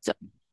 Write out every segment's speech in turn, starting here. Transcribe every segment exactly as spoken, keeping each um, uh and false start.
So.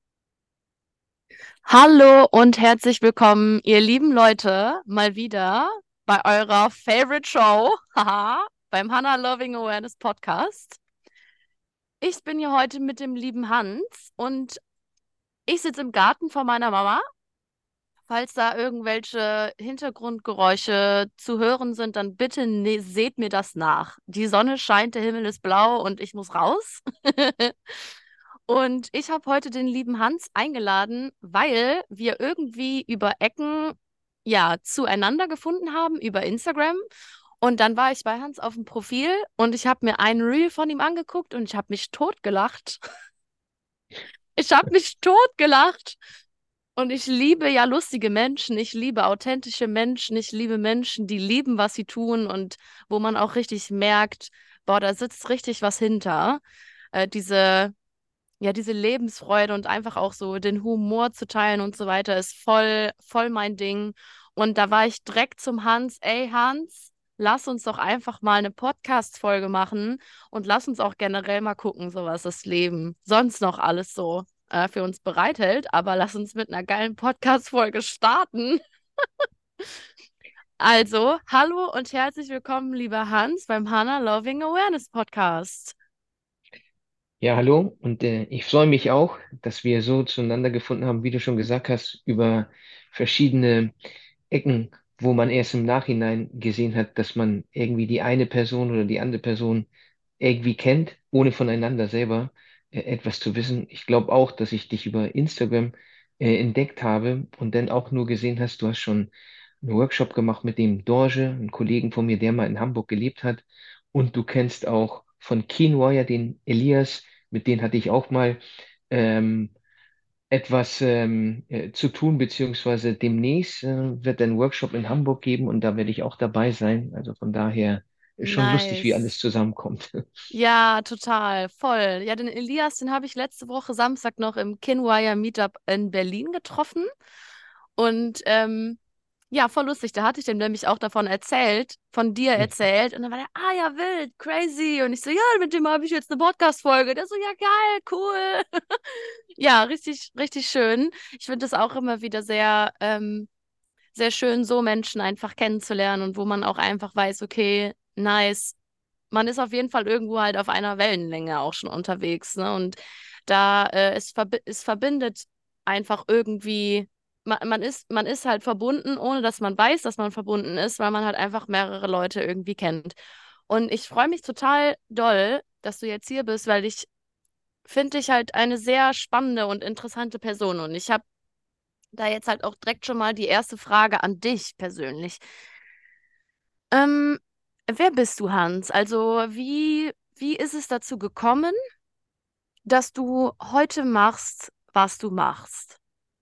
Hallo und herzlich willkommen, ihr lieben Leute, mal wieder bei eurer Favorite Show, haha, beim Hannah Loving Awareness Podcast. Ich bin hier heute mit dem lieben Hans und ich sitze im Garten von meiner Mama. Falls da irgendwelche Hintergrundgeräusche zu hören sind, dann bitte ne seht mir das nach. Die Sonne scheint, der Himmel ist blau und ich muss raus. Und ich habe heute den lieben Hans eingeladen, weil wir irgendwie über Ecken ja zueinander gefunden haben über Instagram. Und dann war ich bei Hans auf dem Profil und ich habe mir ein Reel von ihm angeguckt und ich habe mich totgelacht. Ich habe mich totgelacht. Und ich liebe ja lustige Menschen, ich liebe authentische Menschen, ich liebe Menschen, die lieben, was sie tun und wo man auch richtig merkt, boah, da sitzt richtig was hinter. Äh, diese ja, diese Lebensfreude und einfach auch so den Humor zu teilen und so weiter ist voll, voll mein Ding. Und da war ich direkt zum Hans, ey Hans, lass uns doch einfach mal eine Podcast-Folge machen und lass uns auch generell mal gucken, so was das Leben sonst noch alles so äh, für uns bereithält. Aber lass uns mit einer geilen Podcast-Folge starten. Also, hallo und herzlich willkommen, lieber Hans, beim Hannah Loving Awareness Podcast. Ja, hallo und äh, ich freue mich auch, dass wir so zueinander gefunden haben, wie du schon gesagt hast, über verschiedene Ecken, wo man erst im Nachhinein gesehen hat, dass man irgendwie die eine Person oder die andere Person irgendwie kennt, ohne voneinander selber äh, etwas zu wissen. Ich glaube auch, dass ich dich über Instagram äh, entdeckt habe und dann auch nur gesehen hast, du hast schon einen Workshop gemacht mit dem Dorje, einem Kollegen von mir, der mal in Hamburg gelebt hat. Und du kennst auch von Keenwire den Elias, mit denen hatte ich auch mal ähm, etwas ähm, äh, zu tun, beziehungsweise demnächst äh, wird ein Workshop in Hamburg geben und da werde ich auch dabei sein. Also von daher ist schon lustig, wie alles Nice. zusammenkommt. Ja, total, voll. Ja, den Elias, den habe ich letzte Woche Samstag noch im Kinwire Meetup in Berlin getroffen. Und ähm, ja, voll lustig. Da hatte ich dem nämlich auch davon erzählt, von dir erzählt. Und dann war der, ah ja, wild, crazy. Und ich so, ja, mit dem habe ich jetzt eine Podcast-Folge. Der so, ja, geil, cool. Ja, richtig, richtig schön. Ich finde es auch immer wieder sehr, ähm, sehr schön, so Menschen einfach kennenzulernen und wo man auch einfach weiß, okay, nice, man ist auf jeden Fall irgendwo halt auf einer Wellenlänge auch schon unterwegs, ne? Und da äh, es, verbi es verbindet einfach irgendwie, man, man ist, man ist halt verbunden, ohne dass man weiß, dass man verbunden ist, weil man halt einfach mehrere Leute irgendwie kennt. Und ich freue mich total doll, dass du jetzt hier bist, weil ich finde dich halt eine sehr spannende und interessante Person. Und ich habe da jetzt halt auch direkt schon mal die erste Frage an dich persönlich. Ähm, wer bist du, Hans? Also, wie, wie ist es dazu gekommen, dass du heute machst, was du machst?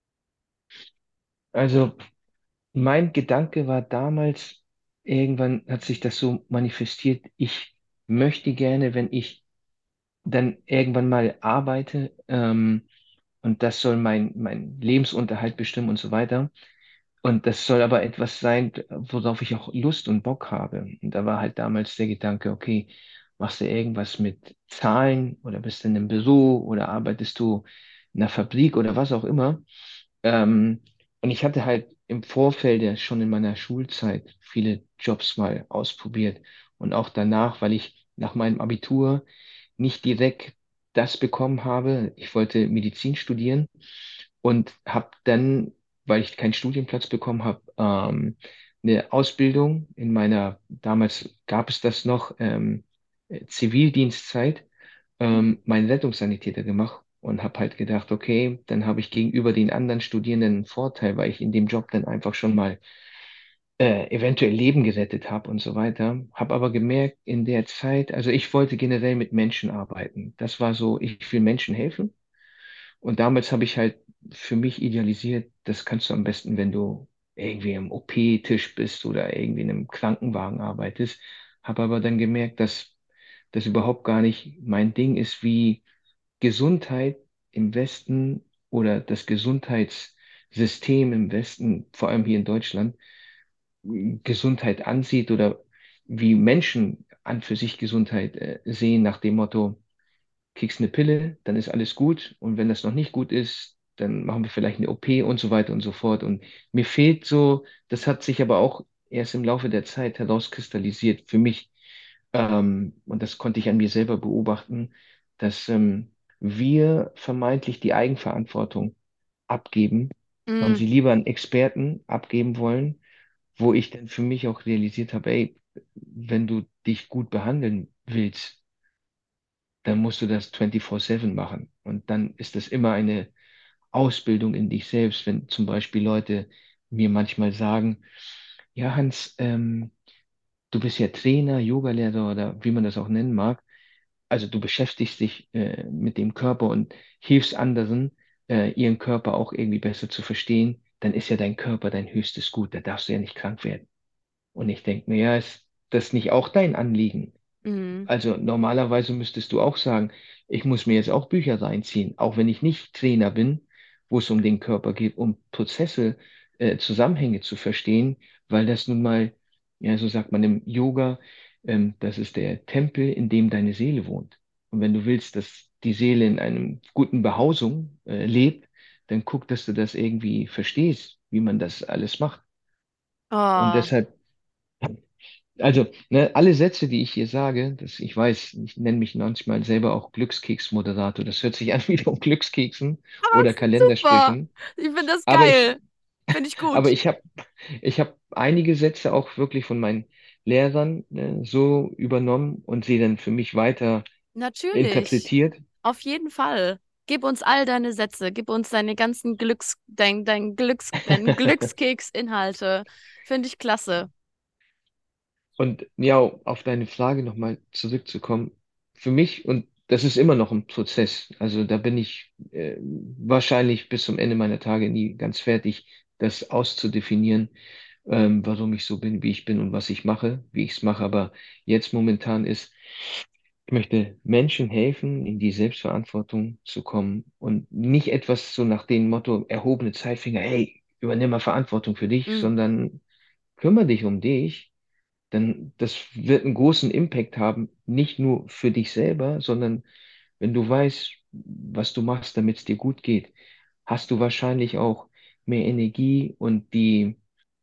Also mein Gedanke war damals, irgendwann hat sich das so manifestiert, ich möchte gerne, wenn ich dann irgendwann mal arbeite, ähm, und das soll mein, mein Lebensunterhalt bestimmen und so weiter. Und das soll aber etwas sein, worauf ich auch Lust und Bock habe. Und da war halt damals der Gedanke, okay, machst du irgendwas mit Zahlen oder bist du in einem Büro oder arbeitest du in einer Fabrik oder was auch immer. Ähm, und ich hatte halt im Vorfeld ja schon in meiner Schulzeit viele Jobs mal ausprobiert. Und auch danach, weil ich nach meinem Abitur nicht direkt das bekommen habe. Ich wollte Medizin studieren und habe dann, weil ich keinen Studienplatz bekommen habe, ähm, eine Ausbildung in meiner, damals gab es das noch, ähm, äh, Zivildienstzeit, ähm, meinen Rettungssanitäter gemacht und habe halt gedacht, okay, dann habe ich gegenüber den anderen Studierenden einen Vorteil, weil ich in dem Job dann einfach schon mal äh, eventuell Leben gerettet habe und so weiter. Habe aber gemerkt in der Zeit, also ich wollte generell mit Menschen arbeiten. Das war so, ich will Menschen helfen. Und damals habe ich halt für mich idealisiert, das kannst du am besten, wenn du irgendwie am O P-Tisch bist oder irgendwie in einem Krankenwagen arbeitest. Habe aber dann gemerkt, dass das überhaupt gar nicht mein Ding ist, wie Gesundheit im Westen oder das Gesundheitssystem im Westen, vor allem hier in Deutschland, Gesundheit ansieht oder wie Menschen an für sich Gesundheit äh, sehen, nach dem Motto, kriegst eine Pille, dann ist alles gut. Und wenn das noch nicht gut ist, dann machen wir vielleicht eine O P und so weiter und so fort. Und mir fehlt so, das hat sich aber auch erst im Laufe der Zeit herauskristallisiert für mich. Ähm, und das konnte ich an mir selber beobachten, dass ähm, wir vermeintlich die Eigenverantwortung abgeben und Mm, sie lieber an Experten abgeben wollen, wo ich dann für mich auch realisiert habe, ey, wenn du dich gut behandeln willst, dann musst du das vierundzwanzig sieben machen. Und dann ist das immer eine Ausbildung in dich selbst, wenn zum Beispiel Leute mir manchmal sagen, ja, Hans, ähm, du bist ja Trainer, Yogalehrer oder wie man das auch nennen mag. Also du beschäftigst dich äh, mit dem Körper und hilfst anderen, äh, ihren Körper auch irgendwie besser zu verstehen, dann ist ja dein Körper dein höchstes Gut, da darfst du ja nicht krank werden. Und ich denke mir, ja, ist das nicht auch dein Anliegen? mm. Also normalerweise müsstest du auch sagen, ich muss mir jetzt auch Bücher reinziehen, auch wenn ich nicht Trainer bin, wo es um den Körper geht, um Prozesse, äh, Zusammenhänge zu verstehen, weil das nun mal, ja, so sagt man im Yoga, ähm, das ist der Tempel, in dem deine Seele wohnt. Und wenn du willst, dass die Seele in einem guten Behausung, äh, lebt, dann guck, dass du das irgendwie verstehst, wie man das alles macht. Und Oh, deshalb also, ne, alle Sätze, die ich hier sage, das, ich weiß, ich nenne mich manchmal selber auch Glückskeks-Moderator. Das hört sich an wie von Glückskeksen oder super. Kalendersprüchen. Ich finde das Aber ich, geil. Finde ich aber gut. ich habe, ich habe einige Sätze auch wirklich von meinen Lehrern, ne, so übernommen und sie dann für mich weiter Natürlich. interpretiert. Auf jeden Fall. Gib uns all deine Sätze, gib uns deine ganzen Glücks, dein, dein Glücks, deine Glückskeks-Inhalte. Finde ich klasse. Und ja, auf deine Frage nochmal zurückzukommen. Für mich, und das ist immer noch ein Prozess, also da bin ich äh, wahrscheinlich bis zum Ende meiner Tage nie ganz fertig, das auszudefinieren, ähm, warum ich so bin, wie ich bin und was ich mache, wie ich es mache. Aber jetzt momentan ist, ich möchte Menschen helfen, in die Selbstverantwortung zu kommen und nicht etwas so nach dem Motto erhobene Zeigefinger, hey, übernimm mal Verantwortung für dich, Mm. sondern kümmere dich um dich, denn das wird einen großen Impact haben, nicht nur für dich selber, sondern wenn du weißt, was du machst, damit es dir gut geht, hast du wahrscheinlich auch mehr Energie und die,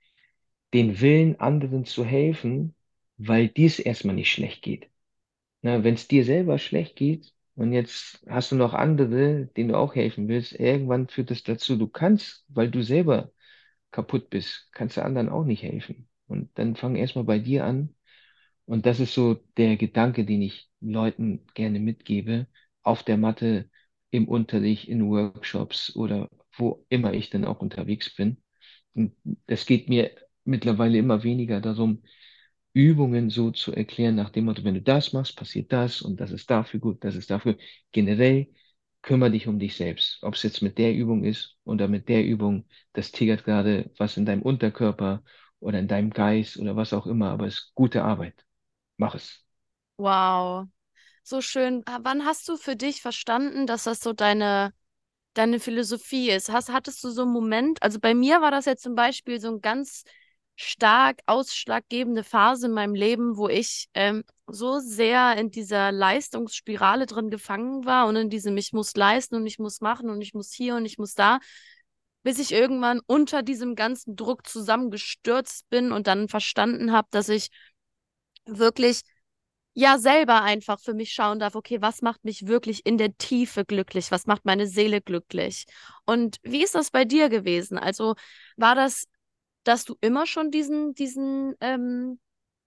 den Willen, anderen zu helfen, weil dir es erstmal nicht schlecht geht. Na, wenn es dir selber schlecht geht und jetzt hast du noch andere, denen du auch helfen willst, irgendwann führt es dazu, du kannst, weil du selber kaputt bist, kannst du anderen auch nicht helfen. Und dann fang erstmal bei dir an. Und das ist so der Gedanke, den ich Leuten gerne mitgebe, auf der Matte, im Unterricht, in Workshops oder wo immer ich dann auch unterwegs bin. Und es geht mir mittlerweile immer weniger darum, Übungen so zu erklären, nach dem Motto, wenn du das machst, passiert das und das ist dafür gut, das ist dafür. Generell kümmere dich um dich selbst. Ob es jetzt mit der Übung ist oder mit der Übung, das triggert gerade was in deinem Unterkörper oder in deinem Geist oder was auch immer, aber es ist gute Arbeit. Mach es. Wow. So schön. Ah, wann hast du für dich verstanden, dass das so deine, deine Philosophie ist? Hast, hattest du so einen Moment? Also bei mir war das jetzt zum Beispiel so ein ganz stark ausschlaggebende Phase in meinem Leben, wo ich ähm, so sehr in dieser Leistungsspirale drin gefangen war und in diesem ich muss leisten und ich muss machen und ich muss hier und ich muss da, bis ich irgendwann unter diesem ganzen Druck zusammengestürzt bin und dann verstanden habe, dass ich wirklich ja selber einfach für mich schauen darf, okay, was macht mich wirklich in der Tiefe glücklich? Was macht meine Seele glücklich? Und wie ist das bei dir gewesen? Also war das, dass du immer schon diesen, diesen, ähm,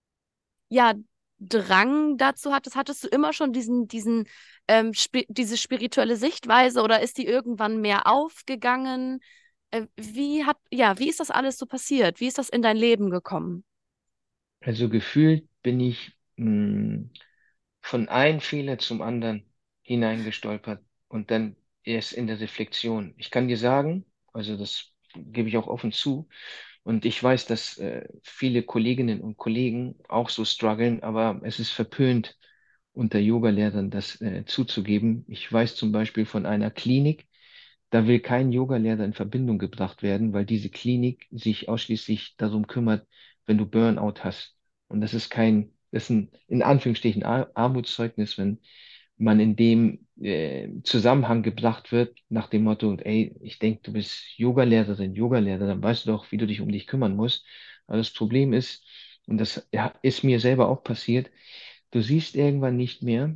ja, Drang dazu hattest? Hattest du immer schon diesen, diesen, ähm, spi diese spirituelle Sichtweise oder ist die irgendwann mehr aufgegangen? Äh, wie hat, ja, wie ist das alles so passiert? Wie ist das in dein Leben gekommen? Also gefühlt bin ich mh, von einem Fehler zum anderen hineingestolpert und dann erst in der Reflexion. Ich kann dir sagen, also das gebe ich auch offen zu, und ich weiß, dass äh, viele Kolleginnen und Kollegen auch so strugglen, aber es ist verpönt, unter Yogalehrern das äh, zuzugeben. Ich weiß zum Beispiel von einer Klinik, da will kein Yogalehrer in Verbindung gebracht werden, weil diese Klinik sich ausschließlich darum kümmert, wenn du Burnout hast. Und das ist kein, das ist ein in Anführungsstrichen Ar Armutszeugnis, wenn man in dem äh, Zusammenhang gebracht wird, nach dem Motto, ey, ich denke, du bist Yogalehrerin, Yogalehrer, dann weißt du doch, wie du dich um dich kümmern musst. Aber das Problem ist, und das ja, ist mir selber auch passiert, du siehst irgendwann nicht mehr,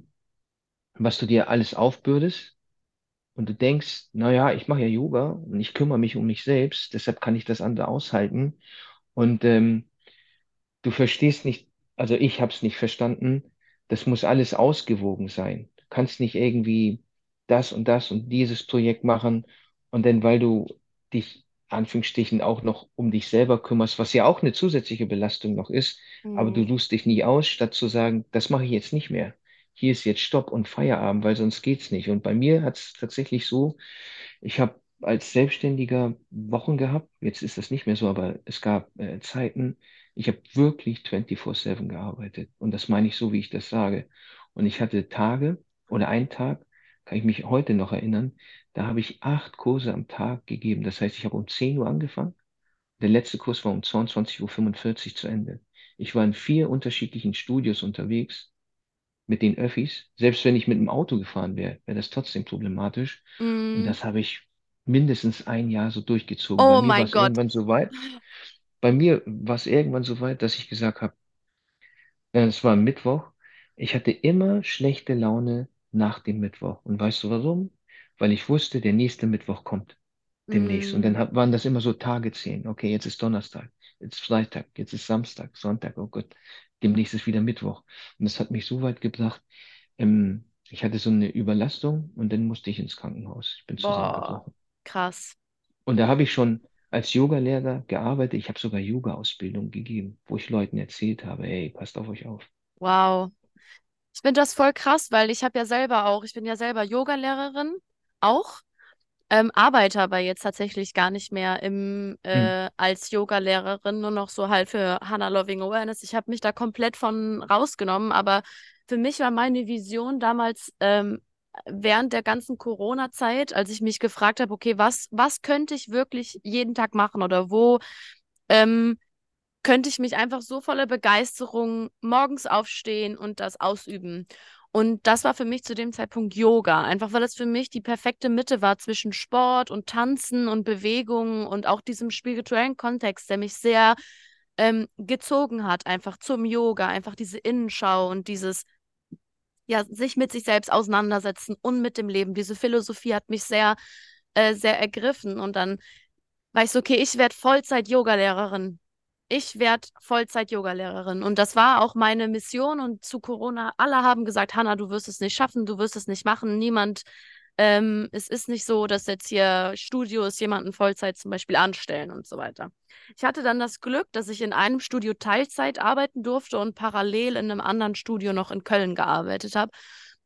was du dir alles aufbürdest. Und du denkst, naja, ich mache ja Yoga und ich kümmere mich um mich selbst, deshalb kann ich das andere aushalten. Und ähm, du verstehst nicht, also ich habe es nicht verstanden, das muss alles ausgewogen sein. Du kannst nicht irgendwie das und das und dieses Projekt machen und dann, weil du dich Anführungsstrichen auch noch um dich selber kümmerst, was ja auch eine zusätzliche Belastung noch ist, aber du Mhm. ruhst dich nie aus, statt zu sagen, das mache ich jetzt nicht mehr. Hier ist jetzt Stopp und Feierabend, weil sonst geht's nicht. Und bei mir hat es tatsächlich so, ich habe als Selbstständiger Wochen gehabt, jetzt ist das nicht mehr so, aber es gab äh, Zeiten, ich habe wirklich vierundzwanzig sieben gearbeitet. Und das meine ich so, wie ich das sage. Und ich hatte Tage oder einen Tag, kann ich mich heute noch erinnern, da habe ich acht Kurse am Tag gegeben. Das heißt, ich habe um zehn Uhr angefangen. Der letzte Kurs war um zweiundzwanzig Uhr fünfundvierzig zu Ende. Ich war in vier unterschiedlichen Studios unterwegs mit den Öffis. Selbst wenn ich mit dem Auto gefahren wäre, wäre das trotzdem problematisch. Und Mhm. das habe ich mindestens ein Jahr so durchgezogen. Bei Oh mir war mein es Gott. irgendwann so weit, bei mir war es irgendwann so weit, dass ich gesagt habe, äh, es war Mittwoch, ich hatte immer schlechte Laune nach dem Mittwoch. Und weißt du warum? Weil ich wusste, der nächste Mittwoch kommt demnächst. Und dann Mhm. hab, waren das immer so Tage zehn. Okay, jetzt ist Donnerstag, jetzt ist Freitag, jetzt ist Samstag, Sonntag, oh Gott, demnächst ist wieder Mittwoch. Und das hat mich so weit gebracht, ähm, ich hatte so eine Überlastung und dann musste ich ins Krankenhaus. Ich bin Boah, zusammengebrochen. krass. Und da habe ich schon als Yogalehrer gearbeitet. Ich habe sogar Yoga-Ausbildung gegeben, wo ich Leuten erzählt habe, hey, passt auf euch auf. Wow. Ich finde das voll krass, weil ich habe ja selber auch, ich bin ja selber Yogalehrerin auch, ähm, arbeite aber jetzt tatsächlich gar nicht mehr im, Hm, äh, als Yogalehrerin, nur noch so halt für Hannah Loving Awareness. Ich habe mich da komplett von rausgenommen, aber für mich war meine Vision damals, ähm, während der ganzen Corona-Zeit, als ich mich gefragt habe, okay, was, was könnte ich wirklich jeden Tag machen oder wo, ähm, könnte ich mich einfach so voller Begeisterung morgens aufstehen und das ausüben. Und das war für mich zu dem Zeitpunkt Yoga, einfach weil es für mich die perfekte Mitte war zwischen Sport und Tanzen und Bewegung und auch diesem spirituellen Kontext, der mich sehr ähm, gezogen hat, einfach zum Yoga, einfach diese Innenschau und dieses, ja, sich mit sich selbst auseinandersetzen und mit dem Leben. Diese Philosophie hat mich sehr, äh, sehr ergriffen. Und dann war ich so, okay, ich werde Vollzeit-Yoga-Lehrerin. Ich werde Vollzeit-Yoga-Lehrerin. Und das war auch meine Mission. Und zu Corona, alle haben gesagt, Hanna, du wirst es nicht schaffen, du wirst es nicht machen. Niemand, ähm, es ist nicht so, dass jetzt hier Studios jemanden Vollzeit zum Beispiel anstellen und so weiter. Ich hatte dann das Glück, dass ich in einem Studio Teilzeit arbeiten durfte und parallel in einem anderen Studio noch in Köln gearbeitet habe.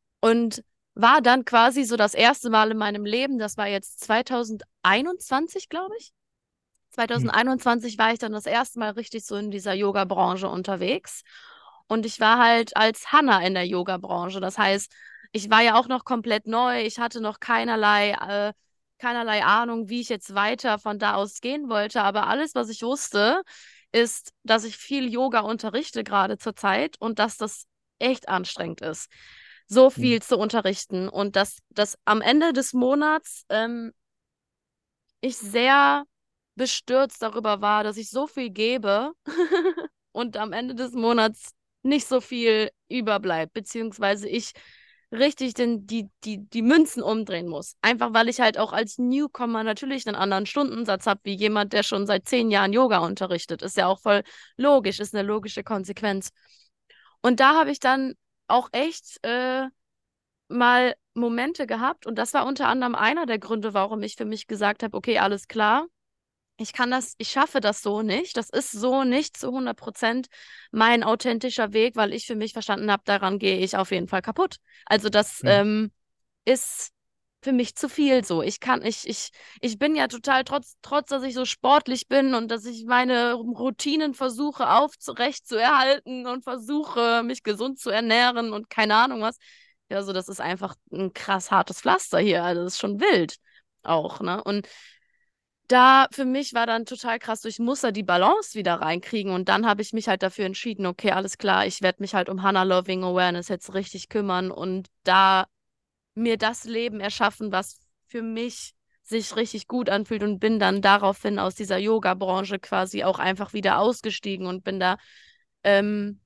Und war dann quasi so das erste Mal in meinem Leben, das war jetzt zwanzig einundzwanzig, glaube ich. hm, zwanzig einundzwanzig war ich dann das erste Mal richtig so in dieser Yoga-Branche unterwegs. Und ich war halt als Hanna in der Yoga-Branche. Das heißt, ich war ja auch noch komplett neu. Ich hatte noch keinerlei, äh, keinerlei Ahnung, wie ich jetzt weiter von da aus gehen wollte. Aber alles, was ich wusste, ist, dass ich viel Yoga unterrichte gerade zur Zeit und dass das echt anstrengend ist, so hm, viel zu unterrichten. Und dass, dass am Ende des Monats ähm, ich sehr bestürzt darüber war, dass ich so viel gebe und am Ende des Monats nicht so viel überbleibt, beziehungsweise ich richtig den, die, die, die Münzen umdrehen muss. Einfach weil ich halt auch als Newcomer natürlich einen anderen Stundensatz habe, wie jemand, der schon seit zehn Jahren Yoga unterrichtet. Ist ja auch voll logisch, ist eine logische Konsequenz. Und da habe ich dann auch echt äh, mal Momente gehabt und das war unter anderem einer der Gründe, warum ich für mich gesagt habe, okay, alles klar, ich kann das, ich schaffe das so nicht. Das ist so nicht zu hundert Prozent mein authentischer Weg, weil ich für mich verstanden habe, daran gehe ich auf jeden Fall kaputt. Also das hm, ähm, ist für mich zu viel so. Ich kann, ich, ich, ich bin ja total, trotz, trotz, dass ich so sportlich bin und dass ich meine Routinen versuche aufrecht zu erhalten und versuche, mich gesund zu ernähren und keine Ahnung was. Ja, so, das ist einfach ein krass hartes Pflaster hier. Also das ist schon wild auch, ne? Und da für mich war dann total krass, so ich muss da die Balance wieder reinkriegen und dann habe ich mich halt dafür entschieden, okay, alles klar, ich werde mich halt um Hannah Loving Awareness jetzt richtig kümmern und da mir das Leben erschaffen, was für mich sich richtig gut anfühlt und bin dann daraufhin aus dieser Yoga-Branche quasi auch einfach wieder ausgestiegen und bin da, ähm,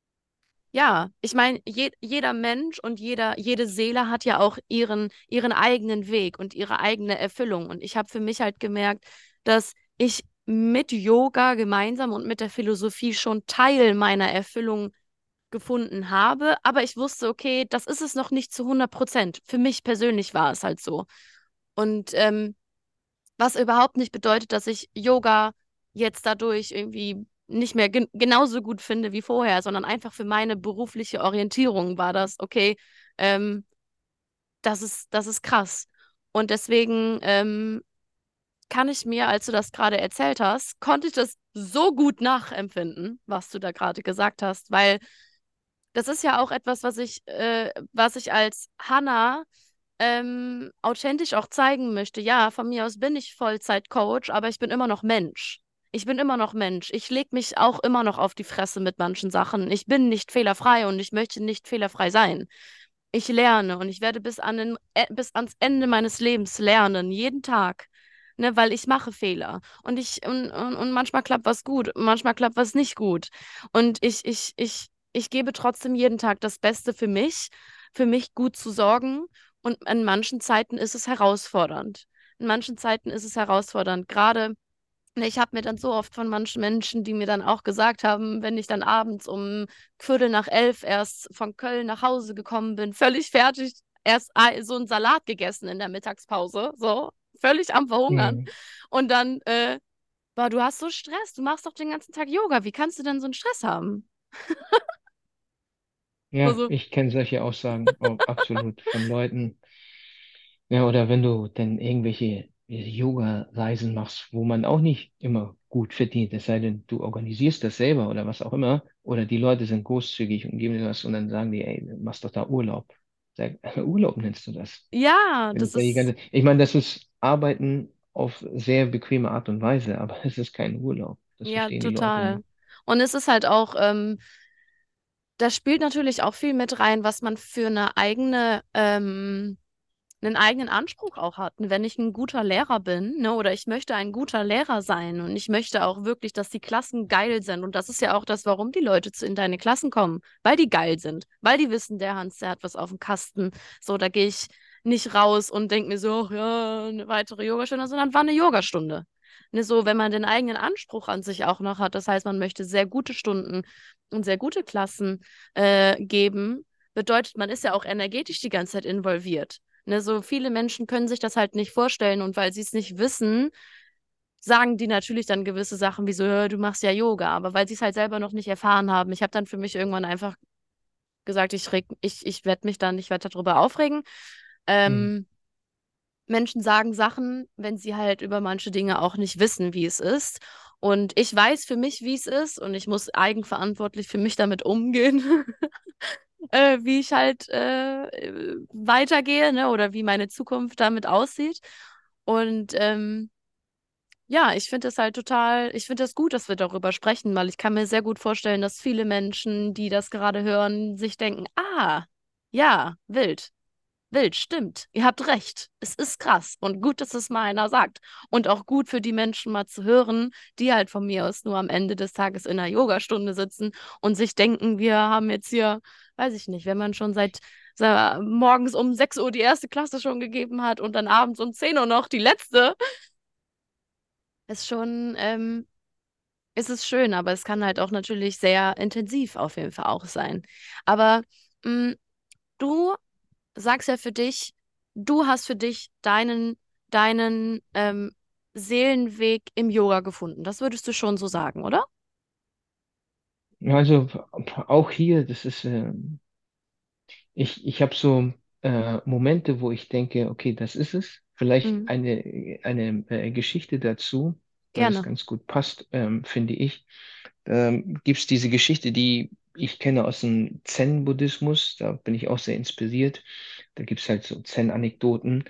ja, ich meine, je, jeder Mensch und jeder, jede Seele hat ja auch ihren, ihren eigenen Weg und ihre eigene Erfüllung. Und ich habe für mich halt gemerkt, dass ich mit Yoga gemeinsam und mit der Philosophie schon Teil meiner Erfüllung gefunden habe, aber ich wusste, okay, das ist es noch nicht zu hundert Prozent. Für mich persönlich war es halt so. Und ähm, was überhaupt nicht bedeutet, dass ich Yoga jetzt dadurch irgendwie nicht mehr gen genauso gut finde wie vorher, sondern einfach für meine berufliche Orientierung war das, okay, ähm, das ist, das ist krass. Und deswegen ähm, kann ich mir, als du das gerade erzählt hast, konnte ich das so gut nachempfinden, was du da gerade gesagt hast, weil das ist ja auch etwas, was ich, äh, was ich als Hannah ähm, authentisch auch zeigen möchte. Ja, von mir aus bin ich Vollzeit-Coach, aber ich bin immer noch Mensch. Ich bin immer noch Mensch. Ich lege mich auch immer noch auf die Fresse mit manchen Sachen. Ich bin nicht fehlerfrei und ich möchte nicht fehlerfrei sein. Ich lerne und ich werde bis an den, äh, bis ans Ende meines Lebens lernen, jeden Tag. Ne, weil ich mache Fehler. Und ich, und, und, und manchmal klappt was gut, manchmal klappt was nicht gut. Und ich, ich, ich, ich gebe trotzdem jeden Tag das Beste für mich, für mich gut zu sorgen. Und in manchen Zeiten ist es herausfordernd. In manchen Zeiten ist es herausfordernd. Gerade, ne, ich habe mir dann so oft von manchen Menschen, die mir dann auch gesagt haben, wenn ich dann abends um Viertel nach elf erst von Köln nach Hause gekommen bin, völlig fertig, erst ei- so einen Salat gegessen in der Mittagspause, so völlig am Verhungern. Mhm. Und dann, äh, boah, du hast so Stress, du machst doch den ganzen Tag Yoga, wie kannst du denn so einen Stress haben? Ja, Also, ich kenne solche Aussagen, oh, absolut, von Leuten. Ja, oder wenn du dann irgendwelche Yoga-Reisen machst, wo man auch nicht immer gut verdient, es sei denn, du organisierst das selber oder was auch immer, oder die Leute sind großzügig und geben dir was und dann sagen die, ey, machst doch da Urlaub. Sag, Urlaub nennst du das? ja, Wenn das ich da die ist, ganze, ich meine, das ist Arbeiten auf sehr bequeme Art und Weise, aber es ist kein Urlaub. Das ja, verstehen die Leute total. nicht. Und es ist halt auch, ähm, da spielt natürlich auch viel mit rein, was man für eine eigene, ähm, einen eigenen Anspruch auch hat. Und wenn ich ein guter Lehrer bin, ne, oder ich möchte ein guter Lehrer sein und ich möchte auch wirklich, dass die Klassen geil sind. Und das ist ja auch das, warum die Leute zu in deine Klassen kommen, weil die geil sind, weil die wissen, der Hans, der hat was auf dem Kasten. So, da gehe ich nicht raus und denke mir so, ach ja, eine weitere Yogastunde, sondern war eine Yogastunde. Ne, so, wenn man den eigenen Anspruch an sich auch noch hat, das heißt, man möchte sehr gute Stunden und sehr gute Klassen äh, geben, bedeutet, man ist ja auch energetisch die ganze Zeit involviert. Ne, so viele Menschen können sich das halt nicht vorstellen und weil sie es nicht wissen, sagen die natürlich dann gewisse Sachen wie so, "Hör, du machst ja Yoga, aber weil sie es halt selber noch nicht erfahren haben. Ich habe dann für mich irgendwann einfach gesagt, ich reg, ich, ich werde mich dann, ich werde darüber aufregen. Hm. Ähm, Menschen sagen Sachen, wenn sie halt über manche Dinge auch nicht wissen, wie es ist. Und ich weiß für mich, wie es ist und ich muss eigenverantwortlich für mich damit umgehen. äh, wie ich halt äh, äh, weitergehe, ne, oder wie meine Zukunft damit aussieht. Und ähm, ja, ich finde es halt total, ich finde es gut, dass wir darüber sprechen, weil ich kann mir sehr gut vorstellen, dass viele Menschen, die das gerade hören, sich denken, ah, ja, wild. Wild, stimmt. Ihr habt recht. Es ist krass und gut, dass es mal einer sagt. Und auch gut für die Menschen mal zu hören, die halt von mir aus nur am Ende des Tages in einer Yogastunde sitzen und sich denken, wir haben jetzt hier, weiß ich nicht, wenn man schon seit sa- morgens um sechs Uhr die erste Klasse schon gegeben hat und dann abends um zehn Uhr noch die letzte, ist schon, ähm, ist es schön, aber es kann halt auch natürlich sehr intensiv auf jeden Fall auch sein. Aber mh, du sag's ja für dich, du hast für dich deinen, deinen ähm, Seelenweg im Yoga gefunden. Das würdest du schon so sagen, oder? Also auch hier, das ist, äh, ich, ich habe so äh, Momente, wo ich denke, okay, das ist es. Vielleicht Mhm. eine, eine äh, Geschichte dazu, weil es Gerne. ganz gut passt, ähm, finde ich. Ähm, gibt es diese Geschichte, die ich kenne aus dem Zen-Buddhismus, da bin ich auch sehr inspiriert. Da gibt es halt so Zen-Anekdoten.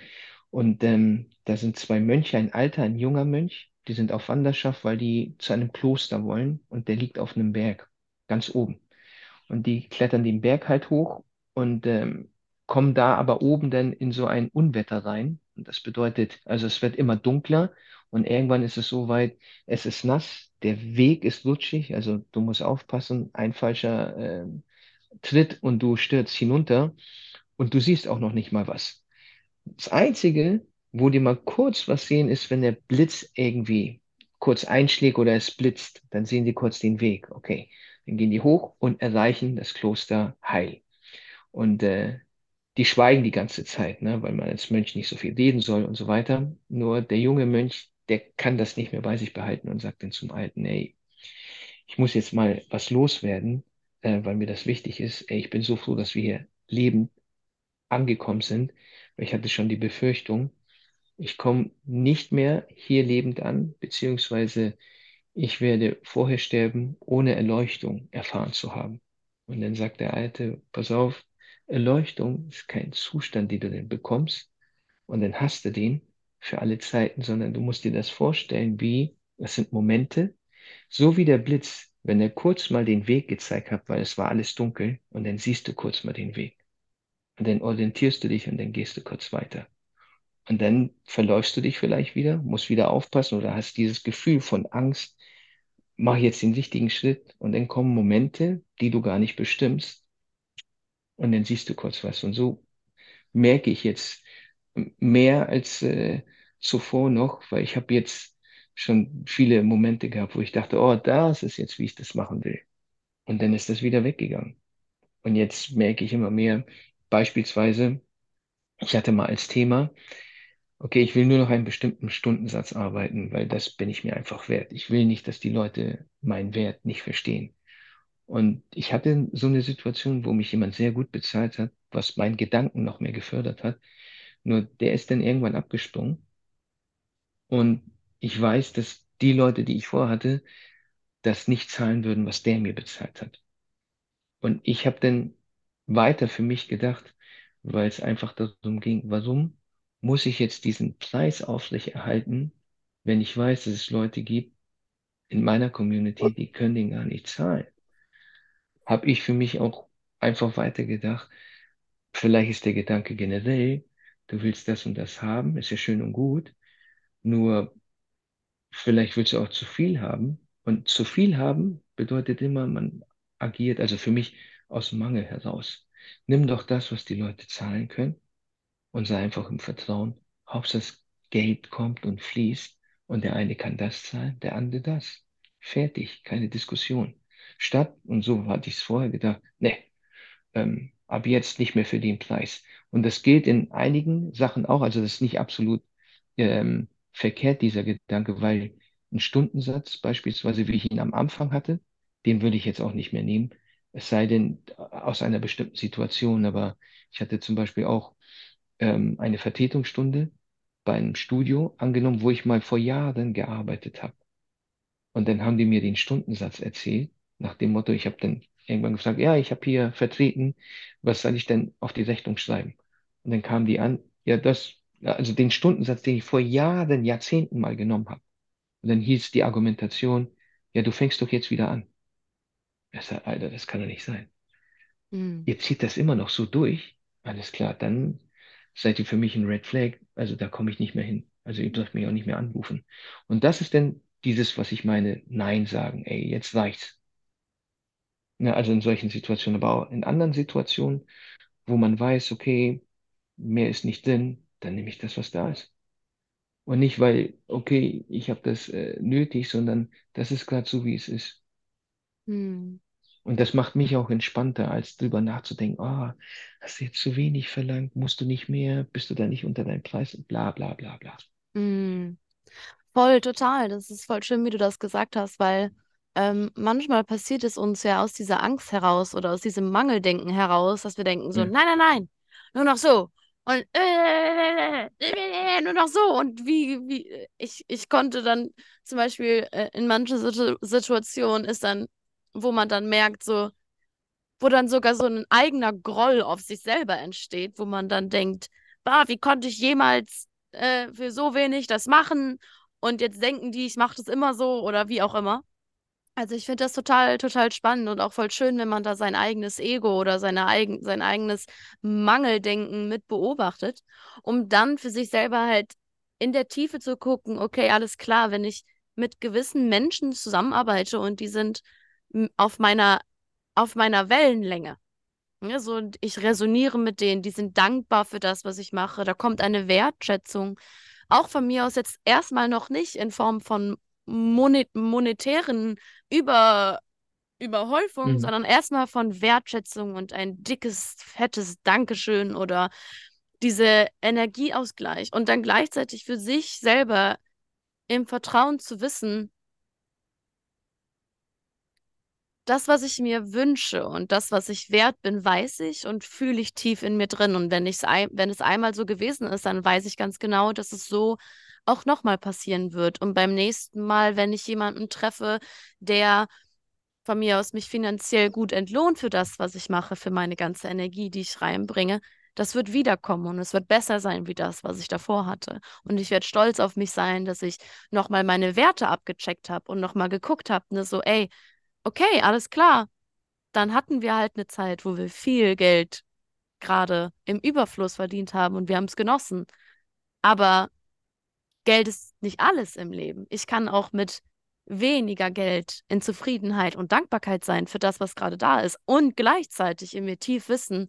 Und ähm, da sind zwei Mönche, ein alter, ein junger Mönch, die sind auf Wanderschaft, weil die zu einem Kloster wollen und der liegt auf einem Berg, ganz oben. Und die klettern den Berg halt hoch und ähm, kommen da aber oben dann in so ein Unwetter rein. Und das bedeutet, also es wird immer dunkler und irgendwann ist es so weit, es ist nass, der Weg ist rutschig, also du musst aufpassen, ein falscher ähm, Tritt und du stürzt hinunter und du siehst auch noch nicht mal was. Das Einzige, wo die mal kurz was sehen, ist, wenn der Blitz irgendwie kurz einschlägt oder es blitzt, dann sehen die kurz den Weg. Okay, dann gehen die hoch und erreichen das Kloster heil. Und äh, die schweigen die ganze Zeit, ne, weil man als Mönch nicht so viel reden soll und so weiter. Nur der junge Mönch, der kann das nicht mehr bei sich behalten und sagt dann zum Alten, ey, ich muss jetzt mal was loswerden, äh, weil mir das wichtig ist. Ey, ich bin so froh, dass wir hier lebend angekommen sind, weil ich hatte schon die Befürchtung, ich komme nicht mehr hier lebend an, beziehungsweise ich werde vorher sterben, ohne Erleuchtung erfahren zu haben. Und dann sagt der Alte, pass auf, Erleuchtung ist kein Zustand, den du denn bekommst und dann hast du den für alle Zeiten, sondern du musst dir das vorstellen, wie, das sind Momente, so wie der Blitz, wenn er kurz mal den Weg gezeigt hat, weil es war alles dunkel und dann siehst du kurz mal den Weg und dann orientierst du dich und dann gehst du kurz weiter. Und dann verläufst du dich vielleicht wieder, musst wieder aufpassen oder hast dieses Gefühl von Angst, mach jetzt den richtigen Schritt und dann kommen Momente, die du gar nicht bestimmst und dann siehst du kurz was. Und so merke ich jetzt mehr als äh, zuvor noch, weil ich habe jetzt schon viele Momente gehabt, wo ich dachte, oh, das ist jetzt, wie ich das machen will. Und dann ist das wieder weggegangen. Und jetzt merke ich immer mehr, beispielsweise, ich hatte mal als Thema, okay, ich will nur noch einen bestimmten Stundensatz arbeiten, weil das bin ich mir einfach wert. Ich will nicht, dass die Leute meinen Wert nicht verstehen. Und ich hatte so eine Situation, wo mich jemand sehr gut bezahlt hat, was meinen Gedanken noch mehr gefördert hat. Nur der ist dann irgendwann abgesprungen. Und ich weiß, dass die Leute, die ich vorhatte, das nicht zahlen würden, was der mir bezahlt hat. Und ich habe dann weiter für mich gedacht, weil es einfach darum ging, warum muss ich jetzt diesen Preis aufrechterhalten, wenn ich weiß, dass es Leute gibt in meiner Community, die können den gar nicht zahlen. Habe ich für mich auch einfach weitergedacht, vielleicht ist der Gedanke generell, du willst das und das haben, ist ja schön und gut, nur vielleicht willst du auch zu viel haben. Und zu viel haben bedeutet immer, man agiert, also für mich aus dem Mangel heraus. Nimm doch das, was die Leute zahlen können und sei einfach im Vertrauen. Hauptsache das Geld kommt und fließt und der eine kann das zahlen, der andere das. Fertig, keine Diskussion. Statt, und so hatte ich es vorher gedacht, ne, ähm, ab jetzt nicht mehr für den Preis. Und das gilt in einigen Sachen auch, also das ist nicht absolut ähm, verkehrt, dieser Gedanke, weil ein Stundensatz, beispielsweise wie ich ihn am Anfang hatte, den würde ich jetzt auch nicht mehr nehmen, es sei denn äh, aus einer bestimmten Situation. Aber ich hatte zum Beispiel auch ähm, eine Vertretungsstunde bei einem Studio angenommen, wo ich mal vor Jahren gearbeitet habe. Und dann haben die mir den Stundensatz erzählt, nach dem Motto, ich habe dann irgendwann gesagt, ja, ich habe hier vertreten, was soll ich denn auf die Rechnung schreiben? Und dann kamen die an, ja, das, ja, also den Stundensatz, den ich vor Jahren, Jahrzehnten mal genommen habe. Und dann hieß die Argumentation, ja, du fängst doch jetzt wieder an. Ich sag, Alter, das kann doch nicht sein. Hm. Ihr zieht das immer noch so durch. Alles klar, dann seid ihr für mich ein Red Flag. Also da komme ich nicht mehr hin. Also ihr dürft mich auch nicht mehr anrufen. Und das ist dann dieses, was ich meine, Nein sagen. Ey, jetzt reicht's. Ne, also in solchen Situationen, aber auch in anderen Situationen, wo man weiß, okay, mehr ist nicht drin, dann nehme ich das, was da ist. Und nicht, weil, okay, ich habe das äh, nötig, sondern das ist gerade so, wie es ist. Hm. Und das macht mich auch entspannter, als drüber nachzudenken, ah, hast du jetzt zu wenig verlangt, musst du nicht mehr, bist du da nicht unter deinem Preis, bla bla bla bla. Hm. Voll, total. Das ist voll schön, wie du das gesagt hast, weil ähm, manchmal passiert es uns ja aus dieser Angst heraus oder aus diesem Mangeldenken heraus, dass wir denken so, Ja, nein, nein, nein, nur noch so und äh, äh, nur noch so und wie, wie, ich, ich konnte dann zum Beispiel äh, in manchen Situ Situationen ist dann, wo man dann merkt so, wo dann sogar so ein eigener Groll auf sich selber entsteht, wo man dann denkt, bah, wie konnte ich jemals äh, für so wenig das machen und jetzt denken die, ich mache das immer so oder wie auch immer. Also ich finde das total, total spannend und auch voll schön, wenn man da sein eigenes Ego oder seine eigen, sein eigenes Mangeldenken mit beobachtet, um dann für sich selber halt in der Tiefe zu gucken, okay, alles klar, wenn ich mit gewissen Menschen zusammenarbeite und die sind m, auf meiner, auf meiner Wellenlänge. Ja, so, und ich resoniere mit denen, die sind dankbar für das, was ich mache. Da kommt eine Wertschätzung. Auch von mir aus jetzt erstmal noch nicht in Form von monet monetären Über Überhäufung, Mhm. sondern erstmal von Wertschätzung und ein dickes, fettes Dankeschön oder diese Energieausgleich. Und dann gleichzeitig für sich selber im Vertrauen zu wissen, das, was ich mir wünsche und das, was ich wert bin, weiß ich und fühle ich tief in mir drin. Und wenn ich's ein, wenn es einmal so gewesen ist, dann weiß ich ganz genau, dass es so auch nochmal passieren wird. Und beim nächsten Mal, wenn ich jemanden treffe, der von mir aus mich finanziell gut entlohnt für das, was ich mache, für meine ganze Energie, die ich reinbringe, das wird wiederkommen und es wird besser sein wie das, was ich davor hatte. Und ich werde stolz auf mich sein, dass ich nochmal meine Werte abgecheckt habe und nochmal geguckt habe, ne, so, ey, okay, alles klar. Dann hatten wir halt eine Zeit, wo wir viel Geld gerade im Überfluss verdient haben und wir haben es genossen. Aber Geld ist nicht alles im Leben. Ich kann auch mit weniger Geld in Zufriedenheit und Dankbarkeit sein für das, was gerade da ist und gleichzeitig in mir tief wissen,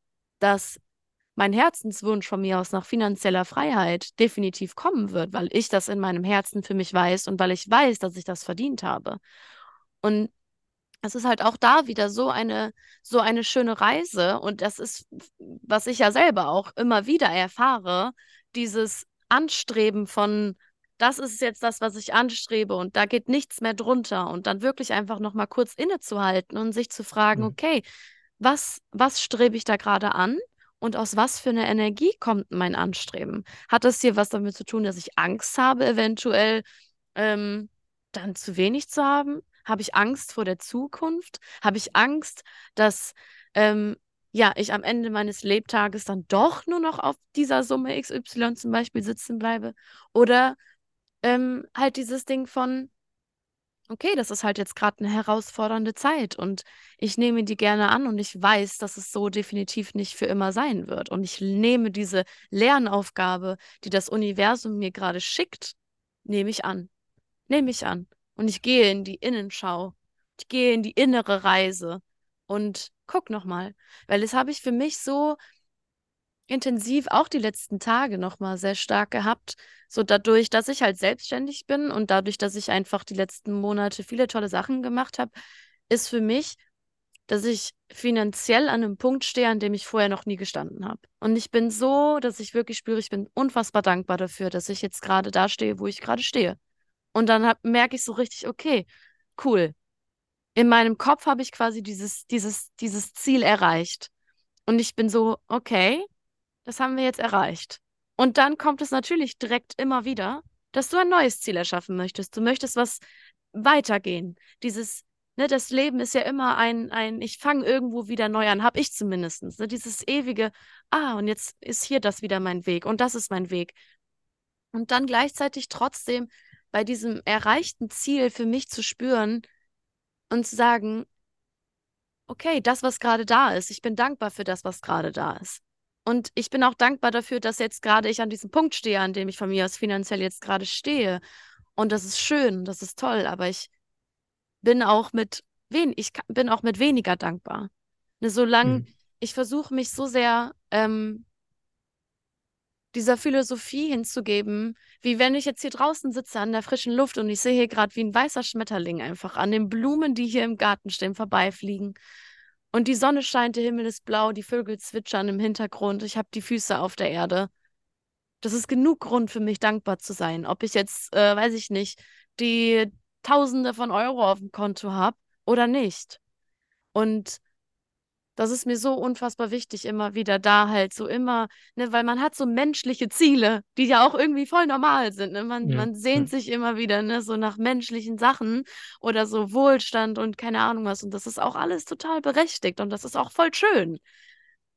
dass mein Herzenswunsch von mir aus nach finanzieller Freiheit definitiv kommen wird, weil ich das in meinem Herzen für mich weiß und weil ich weiß, dass ich das verdient habe. Und es ist halt auch da wieder so eine, so eine schöne Reise. Und das ist, was ich ja selber auch immer wieder erfahre, dieses Anstreben von, das ist jetzt das, was ich anstrebe und da geht nichts mehr drunter. Und dann wirklich einfach nochmal kurz innezuhalten und sich zu fragen, Mhm. okay, was, was strebe ich da gerade an? Und aus was für einer Energie kommt mein Anstreben? Hat das hier was damit zu tun, dass ich Angst habe, eventuell ähm, dann zu wenig zu haben? Habe ich Angst vor der Zukunft? Habe ich Angst, dass ähm, ja, ich am Ende meines Lebtages dann doch nur noch auf dieser Summe X Y zum Beispiel sitzen bleibe? Oder ähm, halt dieses Ding von, okay, das ist halt jetzt gerade eine herausfordernde Zeit und ich nehme die gerne an und ich weiß, dass es so definitiv nicht für immer sein wird. Und ich nehme diese Lernaufgabe, die das Universum mir gerade schickt, nehme ich an. Nehme ich an. Und ich gehe in die Innenschau. Ich gehe in die innere Reise und guck nochmal. Weil das habe ich für mich so intensiv auch die letzten Tage nochmal sehr stark gehabt. So dadurch, dass ich halt selbstständig bin und dadurch, dass ich einfach die letzten Monate viele tolle Sachen gemacht habe, ist für mich, dass ich finanziell an einem Punkt stehe, an dem ich vorher noch nie gestanden habe. Und ich bin so, dass ich wirklich spüre, ich bin unfassbar dankbar dafür, dass ich jetzt gerade da stehe, wo ich gerade stehe. Und dann hab, merke ich so richtig, okay, cool. In meinem Kopf habe ich quasi dieses, dieses, dieses Ziel erreicht. Und ich bin so, okay, das haben wir jetzt erreicht. Und dann kommt es natürlich direkt immer wieder, dass du ein neues Ziel erschaffen möchtest. Du möchtest was weitergehen. Dieses, ne, das Leben ist ja immer ein, ein, ich fange irgendwo wieder neu an, habe ich zumindest. Ne, dieses ewige, ah, und jetzt ist hier das wieder mein Weg und das ist mein Weg. Und dann gleichzeitig trotzdem bei diesem erreichten Ziel für mich zu spüren und zu sagen, okay, das, was gerade da ist, ich bin dankbar für das, was gerade da ist. Und ich bin auch dankbar dafür, dass jetzt gerade ich an diesem Punkt stehe, an dem ich von mir aus finanziell jetzt gerade stehe. Und das ist schön, das ist toll, aber ich bin auch mit wen, ich ka- bin auch mit weniger dankbar. Ne, solange Mhm. ich versuche mich so sehr ähm, dieser Philosophie hinzugeben, wie wenn ich jetzt hier draußen sitze an der frischen Luft und ich sehe hier gerade wie ein weißer Schmetterling einfach an den Blumen, die hier im Garten stehen, vorbeifliegen. Und die Sonne scheint, der Himmel ist blau, die Vögel zwitschern im Hintergrund, ich habe die Füße auf der Erde. Das ist genug Grund für mich, dankbar zu sein. Ob ich jetzt, äh, weiß ich nicht, die Tausende von Euro auf dem Konto habe oder nicht. Und das ist mir so unfassbar wichtig, immer wieder da halt so immer, ne, weil man hat so menschliche Ziele, die ja auch irgendwie voll normal sind, ne? Man, Ja. man sehnt Ja. sich immer wieder, ne, so nach menschlichen Sachen oder so Wohlstand und keine Ahnung was. Und das ist auch alles total berechtigt und das ist auch voll schön.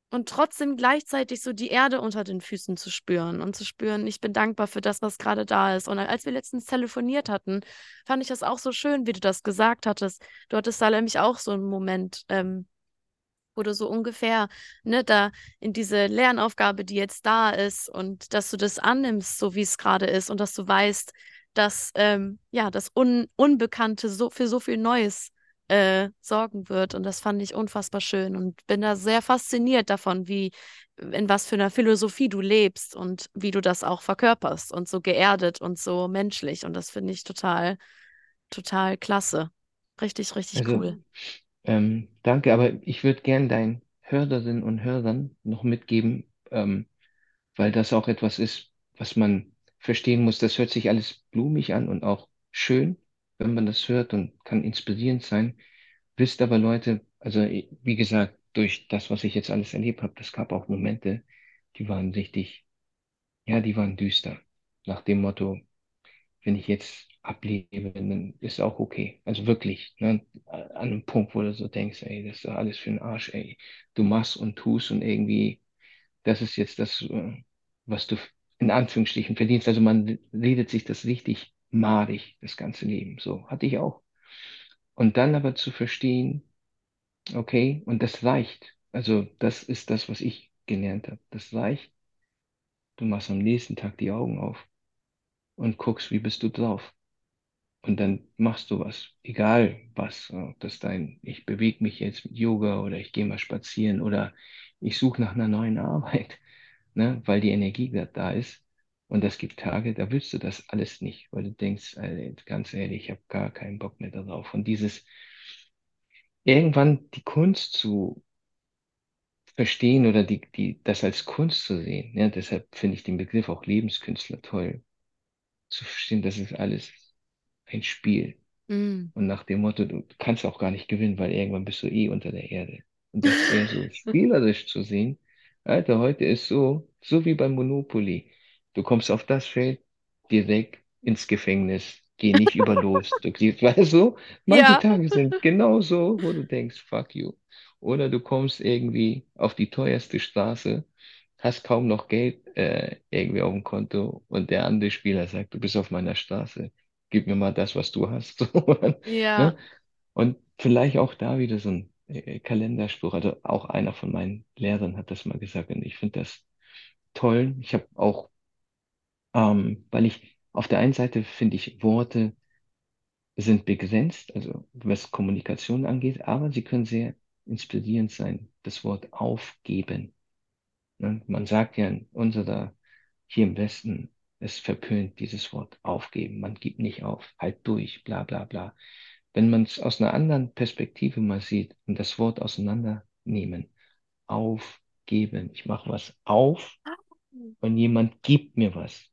und trotzdem gleichzeitig so die Erde unter den Füßen zu spüren und zu spüren, ich bin dankbar für das, was gerade da ist. Und als wir letztens telefoniert hatten, fand ich das auch so schön, wie du das gesagt hattest. Du hattest da nämlich auch so einen Moment, ähm, wo du so ungefähr, ne, da in diese Lernaufgabe, die jetzt da ist und dass du das annimmst, so wie es gerade ist und dass du weißt, dass ähm, ja das Un Unbekannte so für so viel Neues äh, sorgen wird. Und das fand ich unfassbar schön und bin da sehr fasziniert davon, wie in was für einer Philosophie du lebst und wie du das auch verkörperst und so geerdet und so menschlich. Und das finde ich total, total klasse. Richtig, richtig Also, cool. ähm, danke, aber ich würde gern deinen Hörerinnen und Hörern noch mitgeben, ähm, weil das auch etwas ist, was man verstehen muss. Das hört sich alles blumig an und auch schön, wenn man das hört und kann inspirierend sein. Wisst aber, Leute, also wie gesagt, durch das, was ich jetzt alles erlebt habe, das gab auch Momente, die waren richtig, ja, die waren düster. Nach dem Motto, wenn ich jetzt ablebe, dann ist auch okay. Also wirklich, ne, an einem Punkt, wo du so denkst, ey, das ist doch alles für den Arsch, ey. Du machst und tust und irgendwie, das ist jetzt das, äh, was du in Anführungsstrichen verdienst. Also man redet sich das richtig madig, das ganze Leben. So hatte ich auch. Und dann aber zu verstehen, okay, und das reicht. Also das ist das, was ich gelernt habe. Das reicht. Du machst am nächsten Tag die Augen auf und guckst, wie bist du drauf. Und dann machst du was, egal was, ob das dein, ich bewege mich jetzt mit Yoga oder ich gehe mal spazieren oder ich suche nach einer neuen Arbeit, ne, weil die Energie gerade da ist. Und es gibt Tage, da willst du das alles nicht, weil du denkst, ey, ganz ehrlich, ich habe gar keinen Bock mehr darauf. Und dieses irgendwann die Kunst zu verstehen oder die, die, das als Kunst zu sehen, ja, deshalb finde ich den Begriff auch Lebenskünstler toll, zu verstehen, das ist alles ein Spiel. Mm. Und nach dem Motto, du kannst auch gar nicht gewinnen, weil irgendwann bist du eh unter der Erde. Und das eher so spielerisch zu sehen. Alter, heute ist so, so wie beim Monopoly. Du kommst auf das Feld, direkt ins Gefängnis. Geh nicht über los. Du kriegst, weißt du, manche Ja, Tage sind genau so, wo du denkst, fuck you. Oder du kommst irgendwie auf die teuerste Straße, hast kaum noch Geld äh, irgendwie auf dem Konto und der andere Spieler sagt, du bist auf meiner Straße, gib mir mal das, was du hast. So, ja. ne? Und vielleicht auch da wieder so ein äh, Kalenderspruch. Also auch einer von meinen Lehrern hat das mal gesagt und ich finde das toll. Ich habe auch, ähm, weil ich auf der einen Seite finde ich, Worte sind begrenzt, also was Kommunikation angeht, aber sie können sehr inspirierend sein. Das Wort aufgeben. Ne? Man sagt ja in unserer, hier im Westen, es verpönt dieses Wort aufgeben. Man gibt nicht auf, halt durch, bla bla bla. Wenn man es aus einer anderen Perspektive mal sieht und das Wort auseinandernehmen, aufgeben, ich mache was auf und jemand gibt mir was,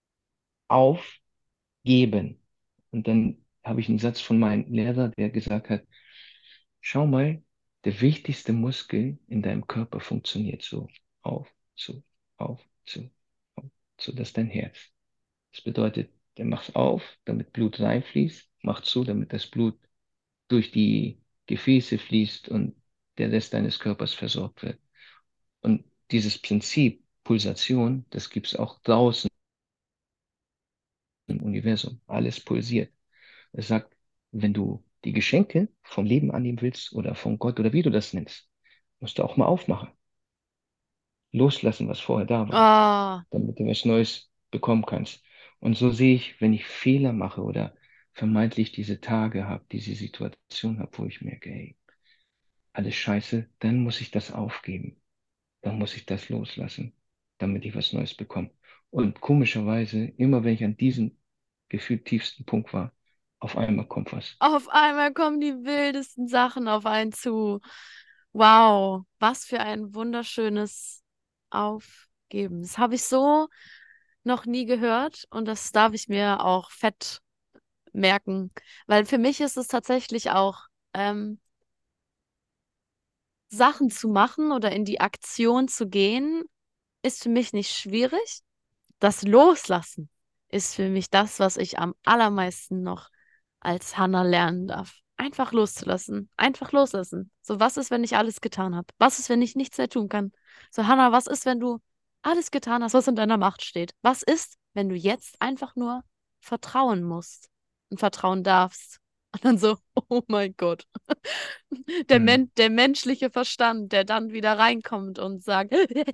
aufgeben. Und dann habe ich einen Satz von meinem Lehrer, der gesagt hat, schau mal, der wichtigste Muskel in deinem Körper funktioniert so, auf, zu, auf, zu, auf, zu, das ist dein Herz. Das bedeutet, der macht auf, damit Blut reinfließt, macht zu, damit das Blut durch die Gefäße fließt und der Rest deines Körpers versorgt wird. Und dieses Prinzip Pulsation, das gibt es auch draußen im Universum. Alles pulsiert. Es sagt, wenn du die Geschenke vom Leben annehmen willst oder von Gott oder wie du das nennst, musst du auch mal aufmachen. Loslassen, was vorher da war, Oh, damit du was Neues bekommen kannst. Und so sehe ich, wenn ich Fehler mache oder vermeintlich diese Tage habe, diese Situation habe, wo ich merke, ey, alles scheiße, dann muss ich das aufgeben. Dann muss ich das loslassen, damit ich was Neues bekomme. Und komischerweise, immer wenn ich an diesem gefühlt tiefsten Punkt war, auf einmal kommt was. auf einmal kommen die wildesten Sachen auf einen zu. Wow, was für ein wunderschönes Aufgeben. Das habe ich so noch nie gehört und das darf ich mir auch fett merken, weil für mich ist es tatsächlich auch ähm, Sachen zu machen oder in die Aktion zu gehen, ist für mich nicht schwierig. Das Loslassen ist für mich das, was ich am allermeisten noch als Hannah lernen darf. Einfach loszulassen. Einfach loslassen. So, was ist, wenn ich alles getan habe? Was ist, wenn ich nichts mehr tun kann? So, Hannah, was ist, wenn du alles getan hast, was in deiner Macht steht? Was ist, wenn du jetzt einfach nur vertrauen musst und vertrauen darfst? Und dann so, oh mein Gott. Der, Hm. Men der menschliche Verstand, der dann wieder reinkommt und sagt,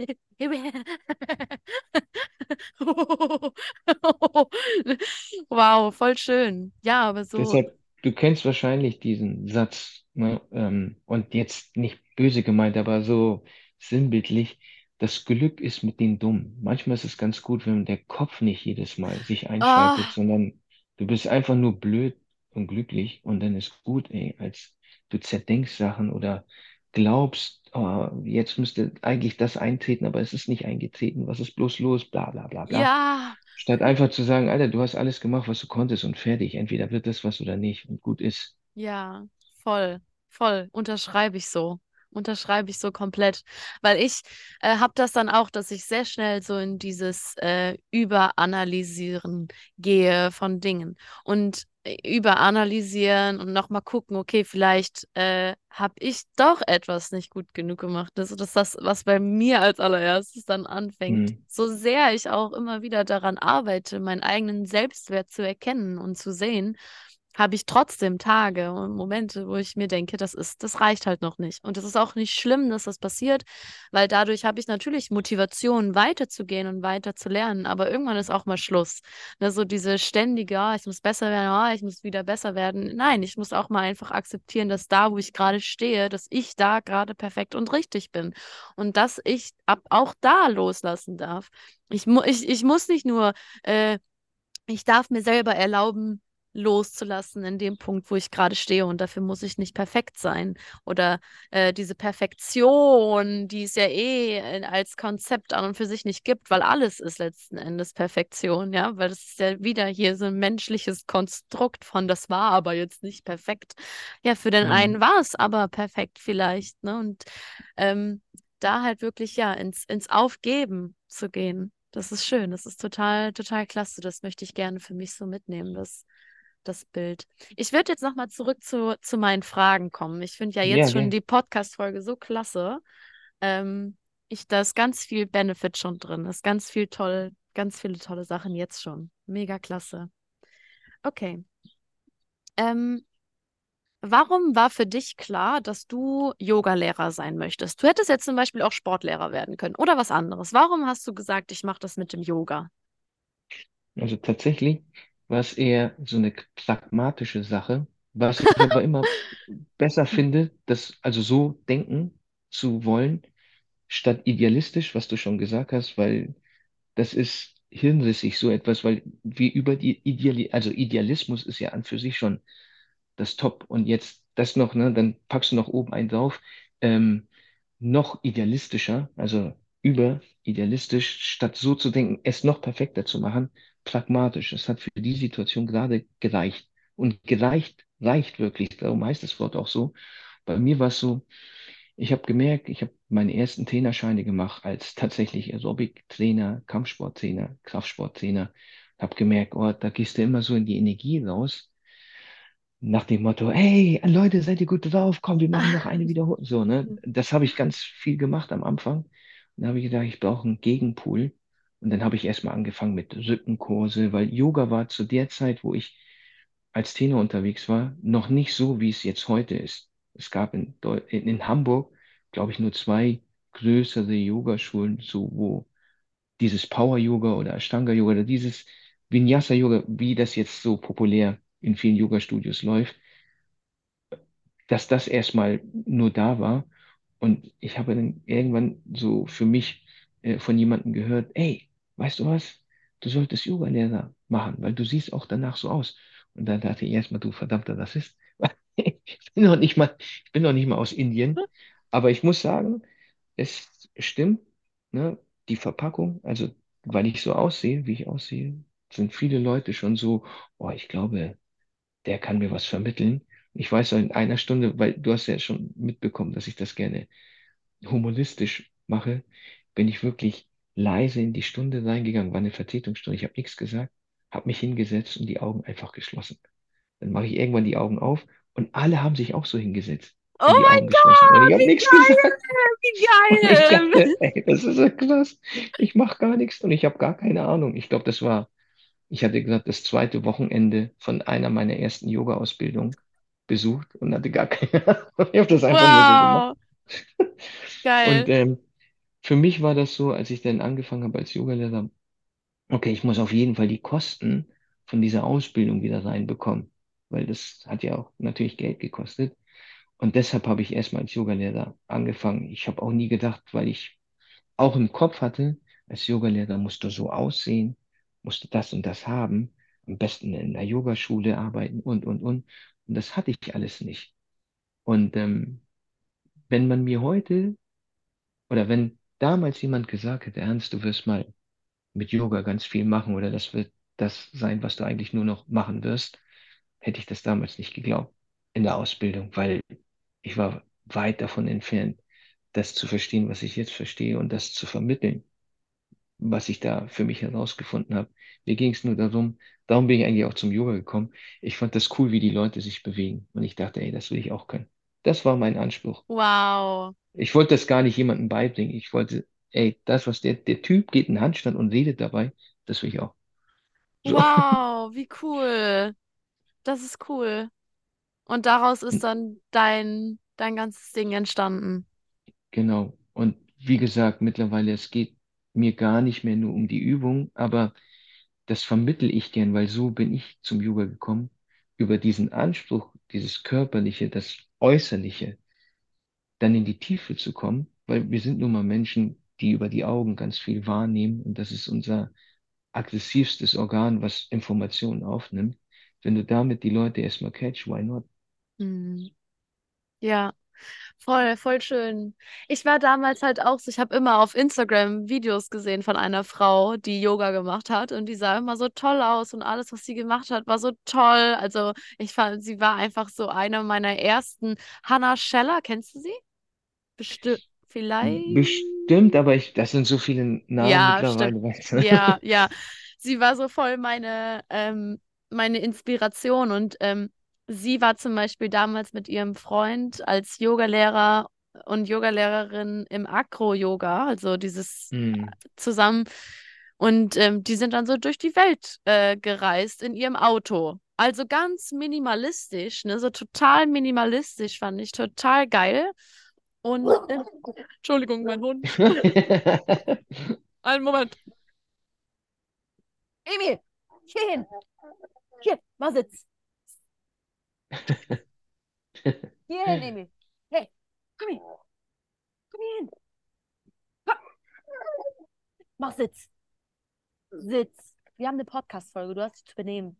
wow, voll schön. Ja, aber so, Deshalb, du kennst wahrscheinlich diesen Satz, ne? Ähm, und jetzt nicht böse gemeint, aber so sinnbildlich, das Glück ist mit den Dummen. Manchmal ist es ganz gut, wenn der Kopf nicht jedes Mal sich einschaltet, ah, sondern du bist einfach nur blöd und glücklich und dann ist gut, ey, als du zerdenkst Sachen oder glaubst, oh, jetzt müsste eigentlich das eintreten, aber es ist nicht eingetreten, was ist bloß los, bla bla bla bla. ja. Statt einfach zu sagen, Alter, du hast alles gemacht, was du konntest und fertig. Entweder wird das was oder nicht und gut ist. Ja, voll, voll. Unterschreibe ich so. Unterschreibe ich so komplett. Weil ich äh, habe das dann auch, dass ich sehr schnell so in dieses äh, Überanalysieren gehe von Dingen. Und äh, überanalysieren und nochmal gucken, okay, vielleicht äh, habe ich doch etwas nicht gut genug gemacht. Das ist das, was bei mir als allererstes dann anfängt. Hm, So sehr ich auch immer wieder daran arbeite, meinen eigenen Selbstwert zu erkennen und zu sehen, habe ich trotzdem Tage und Momente, wo ich mir denke, das ist, das reicht halt noch nicht. Und es ist auch nicht schlimm, dass das passiert, weil dadurch habe ich natürlich Motivation, weiterzugehen und weiter zu lernen. Aber irgendwann ist auch mal Schluss. Ne, so diese ständige, ah, ich muss besser werden, ah, ich muss wieder besser werden. Nein, ich muss auch mal einfach akzeptieren, dass da, wo ich gerade stehe, dass ich da gerade perfekt und richtig bin. Und dass ich ab auch da loslassen darf. Ich, mu ich, ich muss nicht nur äh, ich darf mir selber erlauben, loszulassen in dem Punkt, wo ich gerade stehe. Und dafür muss ich nicht perfekt sein. Oder äh, diese Perfektion, die es ja eh äh, als Konzept an und für sich nicht gibt, weil alles ist letzten Endes Perfektion, ja. Weil das ist ja wieder hier so ein menschliches Konstrukt von, das war aber jetzt nicht perfekt. Ja, für den hm. einen war es aber perfekt vielleicht, ne? Und ähm, da halt wirklich ja ins, ins Aufgeben zu gehen. Das ist schön, das ist total, total klasse. Das möchte ich gerne für mich so mitnehmen, das, das Bild. Ich würde jetzt nochmal zurück zu, zu meinen Fragen kommen. Ich finde ja Ja, jetzt schon gern. die Podcast-Folge so klasse. Ähm, ich, da ist ganz viel Benefit schon drin. Da ist ganz viel toll, ganz viele tolle Sachen jetzt schon. Mega klasse. Okay. Ähm, Warum war für dich klar, dass du Yogalehrer sein möchtest? Du hättest jetzt zum Beispiel auch Sportlehrer werden können oder was anderes. Warum hast du gesagt, ich mache das mit dem Yoga? Also tatsächlich war es eher so eine pragmatische Sache, was ich aber immer besser finde, das also so denken zu wollen, statt idealistisch, was du schon gesagt hast, weil das ist hirnrissig so etwas, weil wie über die Ideali also Idealismus ist ja an für sich schon das Top. Und jetzt das noch, ne, dann packst du noch oben einen drauf. Ähm, noch idealistischer, also über idealistisch, statt so zu denken, es noch perfekter zu machen, pragmatisch. Es hat für die Situation gerade gereicht. Und gereicht reicht wirklich, darum heißt das Wort auch so. Bei mir war es so, ich habe gemerkt, ich habe meine ersten Trainerscheine gemacht als tatsächlich Aerobic-Trainer, Kampfsporttrainer, Kraftsporttrainer. Habe gemerkt, oh, da gehst du immer so in die Energie raus nach dem Motto, hey, Leute, seid ihr gut drauf? Komm, wir machen noch eine Wiederholung. So, ne? Das habe ich ganz viel gemacht am Anfang. Und dann habe ich gedacht, ich brauche einen Gegenpool. Und dann habe ich erstmal angefangen mit Rückenkurse, weil Yoga war zu der Zeit, wo ich als Trainer unterwegs war, noch nicht so, wie es jetzt heute ist. Es gab in, Deu in, in Hamburg, glaube ich, nur zwei größere Yogaschulen, so wo dieses Power-Yoga oder Ashtanga-Yoga oder dieses Vinyasa-Yoga, wie das jetzt so populär in vielen Yoga-Studios läuft, dass das erstmal nur da war. Und ich habe dann irgendwann so für mich äh, von jemandem gehört, ey, weißt du was? Du solltest Yoga-Lehrer machen, weil du siehst auch danach so aus. Und dann dachte ich erstmal, du verdammter Rassist. Ich bin noch nicht mal, ich bin noch nicht mal aus Indien. Aber ich muss sagen, es stimmt, ne? Die Verpackung, also weil ich so aussehe, wie ich aussehe, sind viele Leute schon so, oh, ich glaube, der kann mir was vermitteln. Ich weiß in einer Stunde, weil du hast ja schon mitbekommen, dass ich das gerne humoristisch mache, bin ich wirklich leise in die Stunde reingegangen, war eine Vertretungsstunde. Ich habe nichts gesagt, habe mich hingesetzt und die Augen einfach geschlossen. Dann mache ich irgendwann die Augen auf Und alle haben sich auch so hingesetzt Oh und die mein Augen geschlossen. Und ich Gott, habe wie nichts gesagt. geil, Und ich wie geil. dachte, ey, das ist so krass. Ich mache gar nichts und ich habe gar keine Ahnung. Ich glaube, das war, ich hatte gesagt, das zweite Wochenende von einer meiner ersten Yoga-Ausbildungen besucht und hatte gar keine Ahnung. Ich habe das einfach nur so gemacht. Wow, Und geil. ähm, für mich war das so, als ich dann angefangen habe als Yogalehrer, okay, ich muss auf jeden Fall die Kosten von dieser Ausbildung wieder reinbekommen, weil das hat ja auch natürlich Geld gekostet. Und deshalb habe ich erstmal als Yogalehrer angefangen. Ich habe auch nie gedacht, weil ich auch im Kopf hatte, als Yogalehrer musst du so aussehen, musst du das und das haben, am besten in einer Yogaschule arbeiten und, und, und. Und das hatte ich alles nicht. Und ähm, wenn man mir heute oder wenn damals jemand gesagt hätte, Ernst, du wirst mal mit Yoga ganz viel machen oder das wird das sein, was du eigentlich nur noch machen wirst, hätte ich das damals nicht geglaubt in der Ausbildung, weil ich war weit davon entfernt, das zu verstehen, was ich jetzt verstehe und das zu vermitteln, was ich da für mich herausgefunden habe. Mir ging es nur darum, darum bin ich eigentlich auch zum Yoga gekommen. Ich fand das cool, wie die Leute sich bewegen und ich dachte, ey, das will ich auch können. Das war mein Anspruch. Wow, Ich wollte das gar nicht jemandem beibringen. Ich wollte, ey, das, was der, der Typ geht in den Handstand und redet dabei, das will ich auch. So, wow, wie cool. Das ist cool. Und daraus ist dann dein, dein ganzes Ding entstanden. genau. Und wie gesagt, mittlerweile, es geht mir gar nicht mehr nur um die Übung, aber das vermittel ich gern, weil so bin ich zum Yoga gekommen, über diesen Anspruch, dieses Körperliche, das Äußerliche, dann in die Tiefe zu kommen, weil wir sind nun mal Menschen, die über die Augen ganz viel wahrnehmen und das ist unser aggressivstes Organ, was Informationen aufnimmt. Wenn du damit die Leute erstmal catch, why not? Mhm. Ja. Voll, voll schön. Ich war damals halt auch so, ich habe immer auf Instagram Videos gesehen von einer Frau, die Yoga gemacht hat und die sah immer so toll aus und alles, was sie gemacht hat, war so toll. Also ich fand, sie war einfach so eine meiner ersten. Hannah Scheller, kennst du sie? Bestimmt, vielleicht. Bestimmt, aber ich, das sind so viele Namen Ja, stimmt. mittlerweile, weißt Ja, du? ja. Sie war so voll meine, ähm, meine Inspiration und ähm, sie war zum Beispiel damals mit ihrem Freund als Yogalehrer und Yogalehrerin im Acro-Yoga, also dieses Hm. zusammen. Und ähm, die sind dann so durch die Welt äh, gereist in ihrem Auto. Also ganz minimalistisch, ne? So total minimalistisch fand ich total geil. Und äh, Entschuldigung, mein Hund. Einen Moment. Emil, hier hin. Hier, mal sitz. Hier hin, Emil. Hey, komm hier. Komm hier hin. Komm. Mach Sitz. Sitz. Wir haben eine Podcast-Folge. Du hast dich zu benehmen.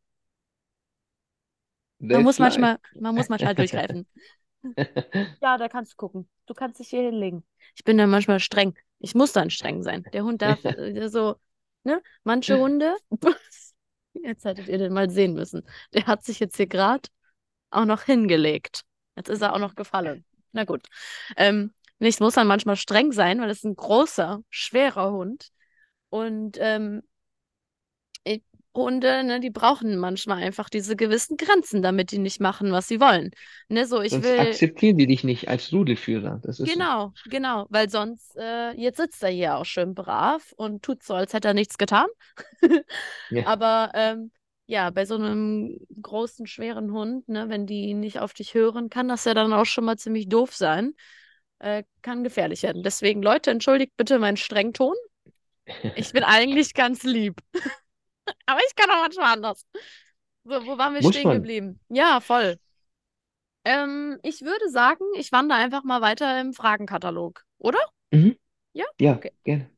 Man muss That's life. manchmal, man muss manchmal durchgreifen. Ja, da kannst du gucken. Du kannst dich hier hinlegen. Ich bin dann manchmal streng. Ich muss dann streng sein. Der Hund darf äh, so, ne? Manche Hunde, jetzt hättet ihr den mal sehen müssen. Der hat sich jetzt hier gerade auch noch hingelegt. Jetzt ist er auch noch gefallen. Na gut. Ähm, ich muss dann manchmal streng sein, weil es ist ein großer, schwerer Hund. Und ähm, ich, Hunde, ne, die brauchen manchmal einfach diese gewissen Grenzen, damit die nicht machen, was sie wollen. Ne, so, ich Sonst will, akzeptieren die dich nicht als Rudelführer. Das ist so. genau, genau, weil sonst, äh, jetzt sitzt er hier auch schön brav und tut so, als hätte er nichts getan. Ja. Aber ähm, ja, bei so einem großen, schweren Hund, ne, wenn die nicht auf dich hören, kann das ja dann auch schon mal ziemlich doof sein. Äh, kann gefährlich werden. Deswegen, Leute, entschuldigt bitte meinen Strengton. Ich bin eigentlich ganz lieb. Aber ich kann auch manchmal anders. So, wo waren wir Muss stehen man. geblieben? Ja, voll. Ähm, ich würde sagen, ich wandere einfach mal weiter im Fragenkatalog, oder? Mhm. Ja? Ja, Okay. gerne.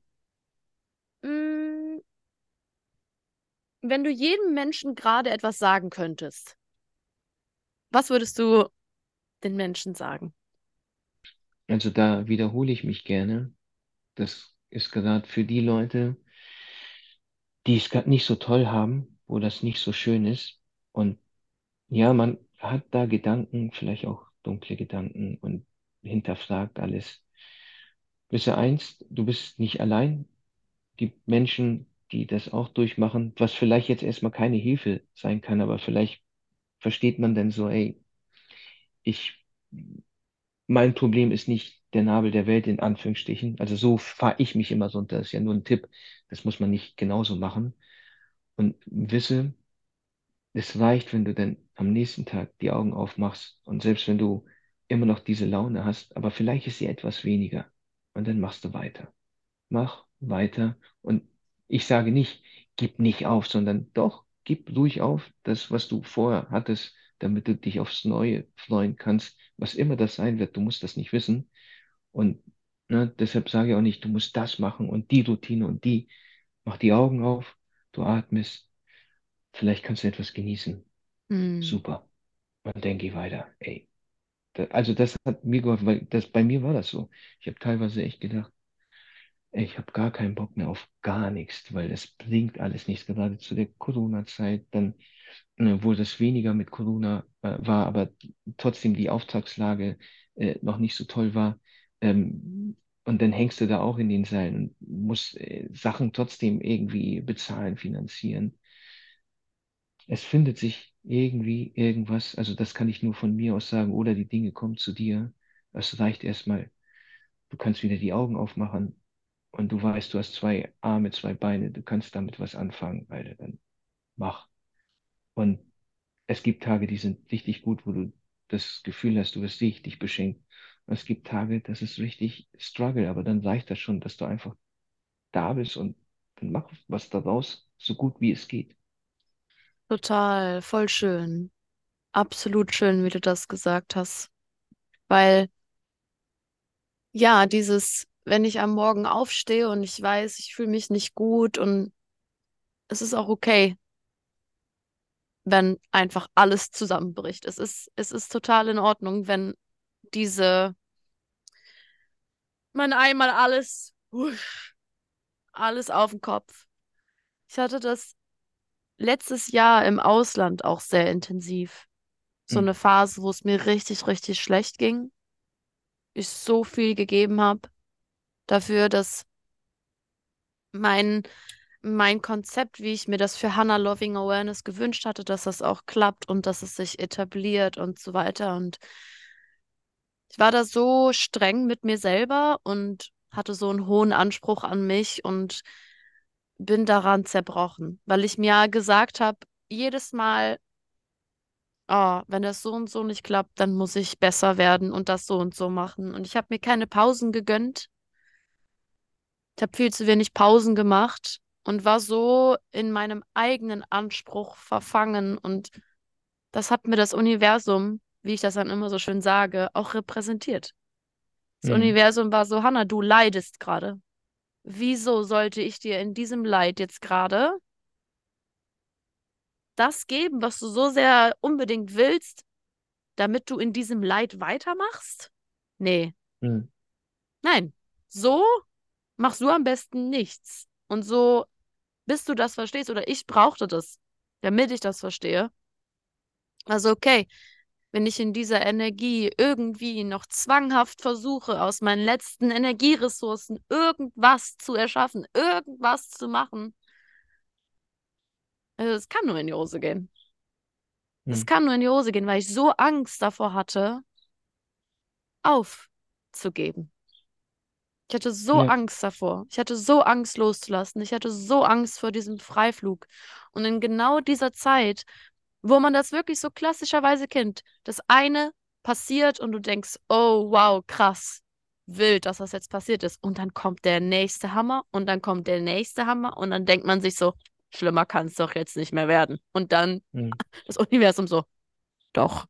Mm, wenn du jedem Menschen gerade etwas sagen könntest, was würdest du den Menschen sagen? Also da wiederhole ich mich gerne. Das ist gerade für die Leute, die es gerade nicht so toll haben, wo das nicht so schön ist. Und ja, man hat da Gedanken, vielleicht auch dunkle Gedanken und hinterfragt alles. Wisse eins, du bist nicht allein. Die Menschen, die das auch durchmachen, was vielleicht jetzt erstmal keine Hilfe sein kann, aber vielleicht versteht man dann so, ey, ich, mein Problem ist nicht der Nabel der Welt in Anführungsstrichen. Also so fahre ich mich immer so, und das ist ja nur ein Tipp. Das muss man nicht genauso machen. Und wisse, es reicht, wenn du dann am nächsten Tag die Augen aufmachst und selbst wenn du immer noch diese Laune hast, aber vielleicht ist sie etwas weniger und dann machst du weiter. Mach weiter und ich sage nicht, gib nicht auf, sondern doch, gib ruhig auf, das, was du vorher hattest, damit du dich aufs Neue freuen kannst, was immer das sein wird, du musst das nicht wissen und ne, deshalb sage ich auch nicht, du musst das machen und die Routine und die. Mach die Augen auf, du atmest, vielleicht kannst du etwas genießen. Hm. Super. Und dann geh weiter. Ey. Da, also das hat mir geholfen, weil das bei mir war das so. Ich habe teilweise echt gedacht, ey, ich habe gar keinen Bock mehr auf gar nichts, weil es bringt alles nichts. Gerade zu der Corona-Zeit, dann, äh, wo das weniger mit Corona äh, war, aber trotzdem die Auftragslage äh, noch nicht so toll war. Ähm, und dann hängst du da auch in den Seilen und musst äh, Sachen trotzdem irgendwie bezahlen, finanzieren. Es findet sich irgendwie irgendwas, also das kann ich nur von mir aus sagen, oder die Dinge kommen zu dir. Es reicht erstmal, du kannst wieder die Augen aufmachen und du weißt, du hast zwei Arme, zwei Beine, du kannst damit was anfangen, Alter, dann mach. Und es gibt Tage, die sind richtig gut, wo du das Gefühl hast, du wirst richtig beschenkt. Und es gibt Tage, das ist richtig Struggle, aber dann reicht das schon, dass du einfach da bist und dann mach was daraus, so gut wie es geht. Total, voll schön. Absolut schön, wie du das gesagt hast. Weil, ja, dieses, wenn ich am Morgen aufstehe und ich weiß, ich fühle mich nicht gut und es ist auch okay, wenn einfach alles zusammenbricht. Es ist, es ist total in Ordnung, wenn diese, man einmal alles, husch, alles auf den Kopf. Ich hatte das letztes Jahr im Ausland auch sehr intensiv. So eine Mhm. Phase, wo es mir richtig, richtig schlecht ging. Ich so viel gegeben habe dafür, dass mein, mein Konzept, wie ich mir das für Hannah Loving Awareness gewünscht hatte, dass das auch klappt und dass es sich etabliert und so weiter. Und ich war da so streng mit mir selber und hatte so einen hohen Anspruch an mich und bin daran zerbrochen, weil ich mir gesagt habe, jedes Mal, oh, wenn das so und so nicht klappt, dann muss ich besser werden und das so und so machen. Und ich habe mir keine Pausen gegönnt. Ich habe viel zu wenig Pausen gemacht und war so in meinem eigenen Anspruch verfangen. Und das hat mir das Universum, wie ich das dann immer so schön sage, auch repräsentiert. Das Mhm. Universum war so, Hannah, du leidest gerade. Wieso sollte ich dir in diesem Leid jetzt gerade das geben, was du so sehr unbedingt willst, damit du in diesem Leid weitermachst? Nee, Mhm. nein. So machst du am besten nichts. Und so, bis du das verstehst, oder ich brauchte das, damit ich das verstehe. Also, okay, wenn ich in dieser Energie irgendwie noch zwanghaft versuche, aus meinen letzten Energieressourcen irgendwas zu erschaffen, irgendwas zu machen, also es kann nur in die Hose gehen. Es Mhm. kann nur in die Hose gehen, weil ich so Angst davor hatte, aufzugeben. Ich hatte so Ja. Angst davor. Ich hatte so Angst loszulassen. Ich hatte so Angst vor diesem Freiflug. Und in genau dieser Zeit, wo man das wirklich so klassischerweise kennt, das eine passiert und du denkst, oh wow, krass, wild, dass das jetzt passiert ist. Und dann kommt der nächste Hammer und dann kommt der nächste Hammer und dann denkt man sich so, schlimmer kann es doch jetzt nicht mehr werden. Und dann Mhm. das Universum so, doch.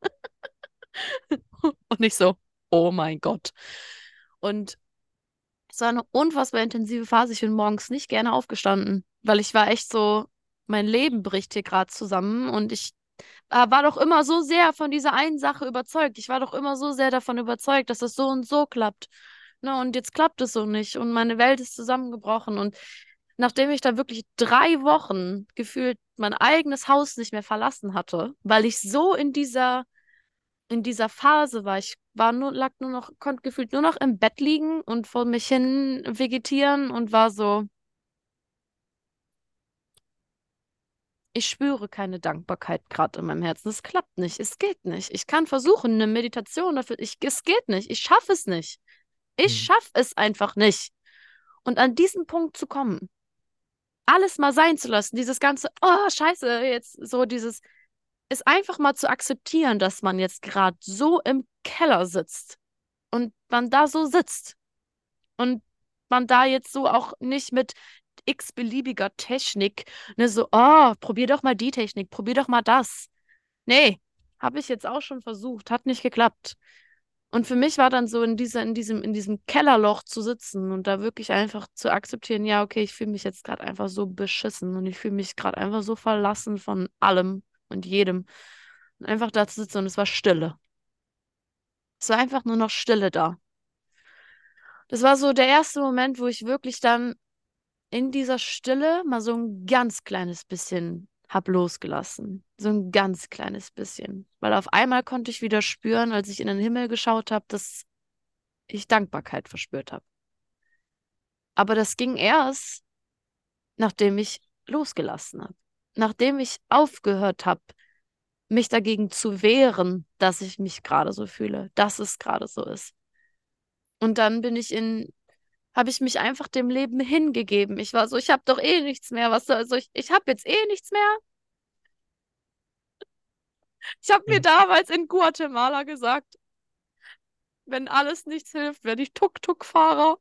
Und nicht so, oh mein Gott. Und es war eine unfassbar intensive Phase. Ich bin morgens nicht gerne aufgestanden, weil ich war echt so, mein Leben bricht hier gerade zusammen und ich äh, war doch immer so sehr von dieser einen Sache überzeugt. Ich war doch immer so sehr davon überzeugt, dass das so und so klappt. Ne, und jetzt klappt es so nicht und meine Welt ist zusammengebrochen. Und nachdem ich da wirklich drei Wochen gefühlt mein eigenes Haus nicht mehr verlassen hatte, weil ich so in dieser in dieser Phase war. Ich war nur, lag nur noch, konnte gefühlt nur noch im Bett liegen und vor mich hin vegetieren und war so, Ich spüre keine Dankbarkeit gerade in meinem Herzen. Es klappt nicht. Es geht nicht. Ich kann versuchen, eine Meditation dafür. Ich, es geht nicht. Ich schaffe es nicht. Ich Mhm. schaffe es einfach nicht. Und an diesen Punkt zu kommen, alles mal sein zu lassen, dieses ganze, oh, scheiße, jetzt so dieses, ist einfach mal zu akzeptieren, dass man jetzt gerade so im Keller sitzt und man da so sitzt und man da jetzt so auch nicht mit x-beliebiger Technik, ne, so, oh, probier doch mal die Technik, probier doch mal das. Nee, habe ich jetzt auch schon versucht, hat nicht geklappt. Und für mich war dann so in dieser, in diesem, in diesem Kellerloch zu sitzen und da wirklich einfach zu akzeptieren, ja, okay, ich fühle mich jetzt gerade einfach so beschissen und ich fühle mich gerade einfach so verlassen von allem und jedem. Und einfach da zu sitzen und es war Stille. Es war einfach nur noch Stille da. Das war so der erste Moment, wo ich wirklich dann in dieser Stille mal so ein ganz kleines bisschen hab losgelassen. So ein ganz kleines bisschen. Weil auf einmal konnte ich wieder spüren, als ich in den Himmel geschaut habe, dass ich Dankbarkeit verspürt habe. Aber das ging erst, nachdem ich losgelassen habe. Nachdem ich aufgehört habe, mich dagegen zu wehren, dass ich mich gerade so fühle, dass es gerade so ist. Und dann bin ich in, habe ich mich einfach dem Leben hingegeben. Ich war so, ich habe doch eh nichts mehr. Was soll, also ich, ich habe jetzt eh nichts mehr. Ich habe mir Mhm. damals in Guatemala gesagt, wenn alles nichts hilft, werde ich Tuk-Tuk-Fahrer.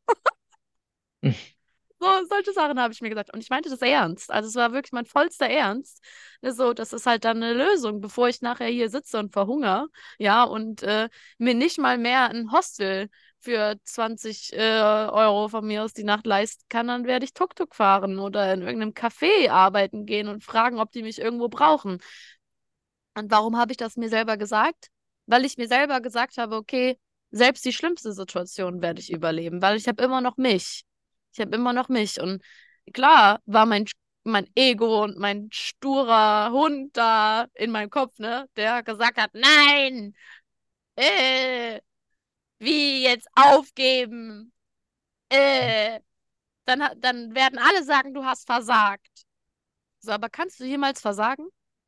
So, solche Sachen habe ich mir gesagt. Und ich meinte das ernst. Also es war wirklich mein vollster Ernst. Ne, so, das ist halt dann eine Lösung, bevor ich nachher hier sitze und verhungere. Ja, und äh, mir nicht mal mehr ein Hostel für zwanzig äh, Euro von mir aus die Nacht leisten kann, dann werde ich Tuk-Tuk fahren oder in irgendeinem Café arbeiten gehen und fragen, ob die mich irgendwo brauchen. Und warum habe ich das mir selber gesagt? Weil ich mir selber gesagt habe, okay, selbst die schlimmste Situation werde ich überleben, weil ich habe immer noch mich. Ich habe immer noch mich. Und klar war mein, mein Ego und mein sturer Hund da in meinem Kopf, ne, der gesagt hat, nein, äh, wie jetzt aufgeben? Äh, dann, ha- dann werden alle sagen, du hast versagt. So, aber kannst du jemals versagen?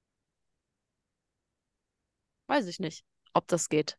Weiß ich nicht, ob das geht.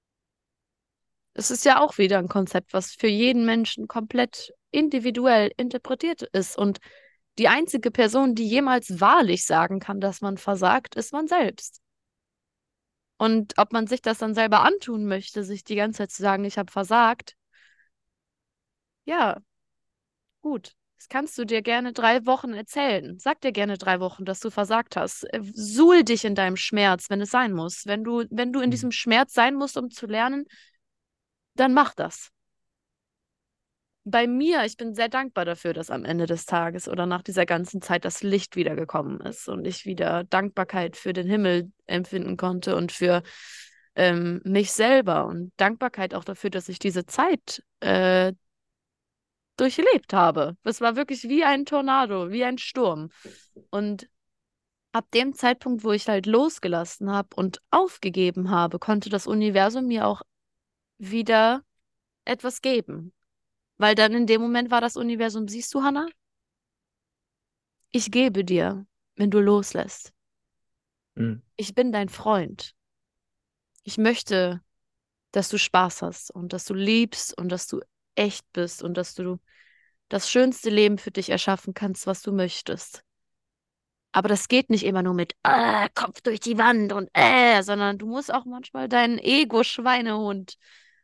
Es ist ja auch wieder ein Konzept, was für jeden Menschen komplett individuell interpretiert ist. Und die einzige Person, die jemals wahrlich sagen kann, dass man versagt, ist man selbst. Und ob man sich das dann selber antun möchte, sich die ganze Zeit zu sagen, ich habe versagt, ja, gut. Das kannst du dir gerne drei Wochen erzählen. Sag dir gerne drei Wochen, dass du versagt hast. Äh, Suhl dich in deinem Schmerz, wenn es sein muss. Wenn du, wenn du in Mhm. diesem Schmerz sein musst, um zu lernen, dann mach das. Bei mir, ich bin sehr dankbar dafür, dass am Ende des Tages oder nach dieser ganzen Zeit das Licht wiedergekommen ist und ich wieder Dankbarkeit für den Himmel empfinden konnte und für ähm, mich selber und Dankbarkeit auch dafür, dass ich diese Zeit äh, durchlebt habe. Es war wirklich wie ein Tornado, wie ein Sturm. Und ab dem Zeitpunkt, wo ich halt losgelassen habe und aufgegeben habe, konnte das Universum mir auch wieder etwas geben. Weil dann in dem Moment war das Universum, siehst du, Hannah? Ich gebe dir, wenn du loslässt. Mhm. Ich bin dein Freund. Ich möchte, dass du Spaß hast und dass du liebst und dass du echt bist und dass du das schönste Leben für dich erschaffen kannst, was du möchtest. Aber das geht nicht immer nur mit äh, Kopf durch die Wand und äh, sondern du musst auch manchmal deinen Ego-Schweinehund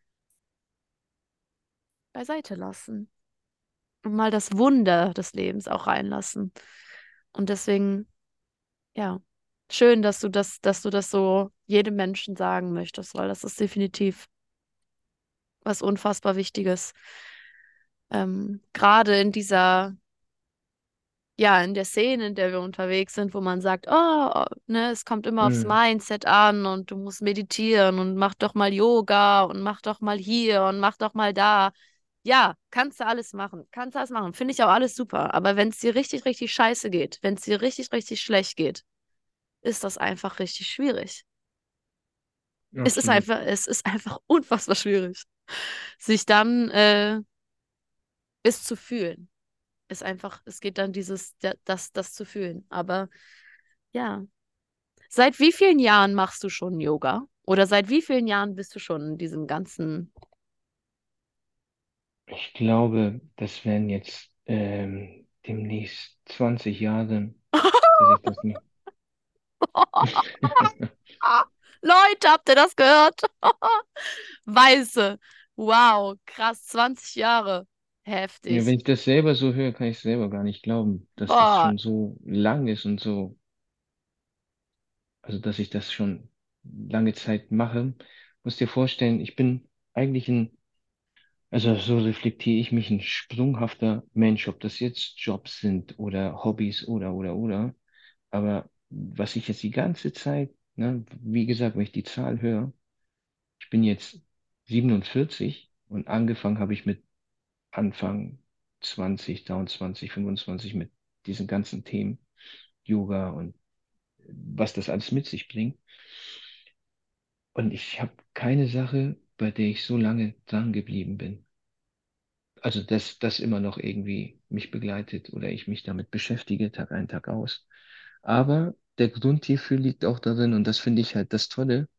beiseite lassen und mal das Wunder des Lebens auch reinlassen. Und deswegen ja, schön, dass du das, dass du das so jedem Menschen sagen möchtest, weil das ist definitiv was unfassbar Wichtiges. Ähm, gerade in dieser, ja, in der Szene, in der wir unterwegs sind, wo man sagt, oh, ne, es kommt immer aufs Mhm. Mindset an und du musst meditieren und mach doch mal Yoga und mach doch mal hier und mach doch mal da. Ja, kannst du alles machen, kannst du alles machen, finde ich auch alles super. Aber wenn es dir richtig, richtig scheiße geht, wenn es dir richtig, richtig schlecht geht, ist das einfach richtig schwierig. Es ist Absolut. einfach, es ist einfach unfassbar schwierig, sich dann äh, es zu fühlen. Ist einfach, es geht dann dieses, da- das, das zu fühlen. Aber Ja. Seit wie vielen Jahren machst du schon Yoga? Oder seit wie vielen Jahren bist du schon in diesem ganzen... Ich glaube, das wären jetzt ähm, demnächst zwanzig Jahre, dass ich das nicht. Leute, habt ihr das gehört? Weiße. Wow, krass, zwanzig Jahre. Ja, Heftig. wenn ich das selber so höre, kann ich selber gar nicht glauben, dass das Boah. schon so lang ist und so, also dass ich das schon lange Zeit mache. Musst dir vorstellen, ich bin eigentlich ein, also so reflektiere ich mich, ein sprunghafter Mensch, ob das jetzt Jobs sind oder Hobbys oder oder oder. Aber was ich jetzt die ganze Zeit, ne, wie gesagt, wenn ich die Zahl höre, ich bin jetzt siebenundvierzig und angefangen habe ich mit Anfang zwanzig, dreiundzwanzig, fünfundzwanzig mit diesen ganzen Themen, Yoga und was das alles mit sich bringt. Und ich habe keine Sache, bei der ich so lange dran geblieben bin. Also, dass das immer noch irgendwie mich begleitet oder ich mich damit beschäftige, Tag ein, Tag aus. Aber der Grund hierfür liegt auch darin, und das finde ich halt das Tolle,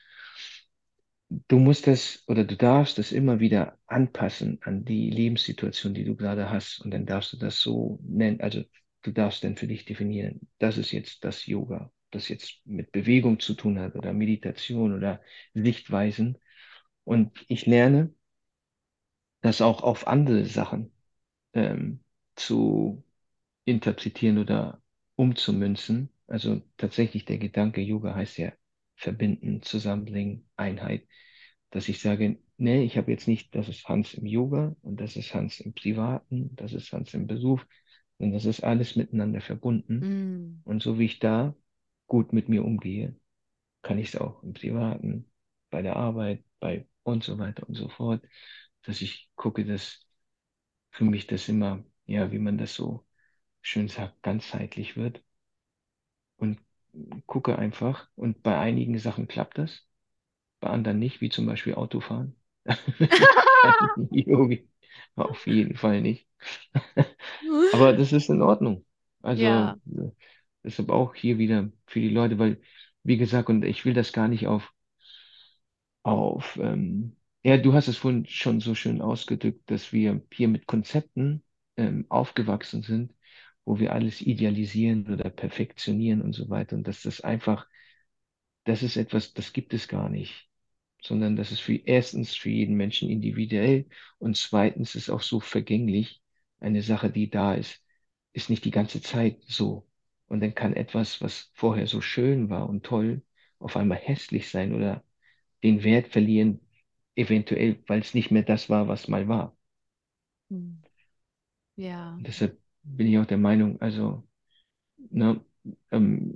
du musst das oder du darfst das immer wieder anpassen an die Lebenssituation, die du gerade hast. Und dann darfst du das so nennen. Also du darfst dann für dich definieren, das ist jetzt das Yoga, das jetzt mit Bewegung zu tun hat oder Meditation oder Sichtweisen. Und ich lerne das auch auf andere Sachen ähm, zu interpretieren oder umzumünzen. Also tatsächlich der Gedanke, Yoga heißt ja verbinden, zusammenbringen, Einheit, dass ich sage, nee, ich habe jetzt nicht, das ist Hans im Yoga und das ist Hans im Privaten, das ist Hans im Beruf, sondern das ist alles miteinander verbunden. Mm. Und so wie ich da gut mit mir umgehe, kann ich es auch im Privaten, bei der Arbeit, bei und so weiter und so fort, dass ich gucke, dass für mich das immer, ja, wie man das so schön sagt, ganzheitlich wird und gucke einfach. Und bei einigen Sachen klappt das, bei anderen nicht, wie zum Beispiel Autofahren. Kein Yogi. Auf jeden Fall nicht. Aber das ist in Ordnung. Also Ja. äh, deshalb auch hier wieder für die Leute, weil, wie gesagt, und ich will das gar nicht auf auf, ähm, ja, du hast es vorhin schon so schön ausgedrückt, dass wir hier mit Konzepten ähm, aufgewachsen sind, wo wir alles idealisieren oder perfektionieren und so weiter. Und dass das einfach, das ist etwas, das gibt es gar nicht, sondern das ist für erstens für jeden Menschen individuell und zweitens ist auch so vergänglich. Eine Sache, die da ist, ist nicht die ganze Zeit so. Und dann kann etwas, was vorher so schön war und toll, auf einmal hässlich sein oder den Wert verlieren, eventuell, weil es nicht mehr das war, was mal war. Mm. Ja. Und deshalb bin ich auch der Meinung, also, ne, ähm,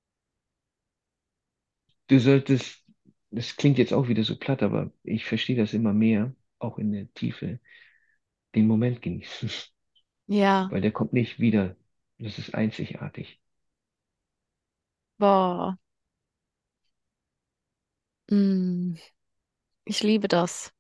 du solltest, das klingt jetzt auch wieder so platt, aber ich verstehe das immer mehr, auch in der Tiefe, den Moment genießen, Ja. weil der kommt nicht wieder. Das ist einzigartig. Boah. Mm. Ich liebe das.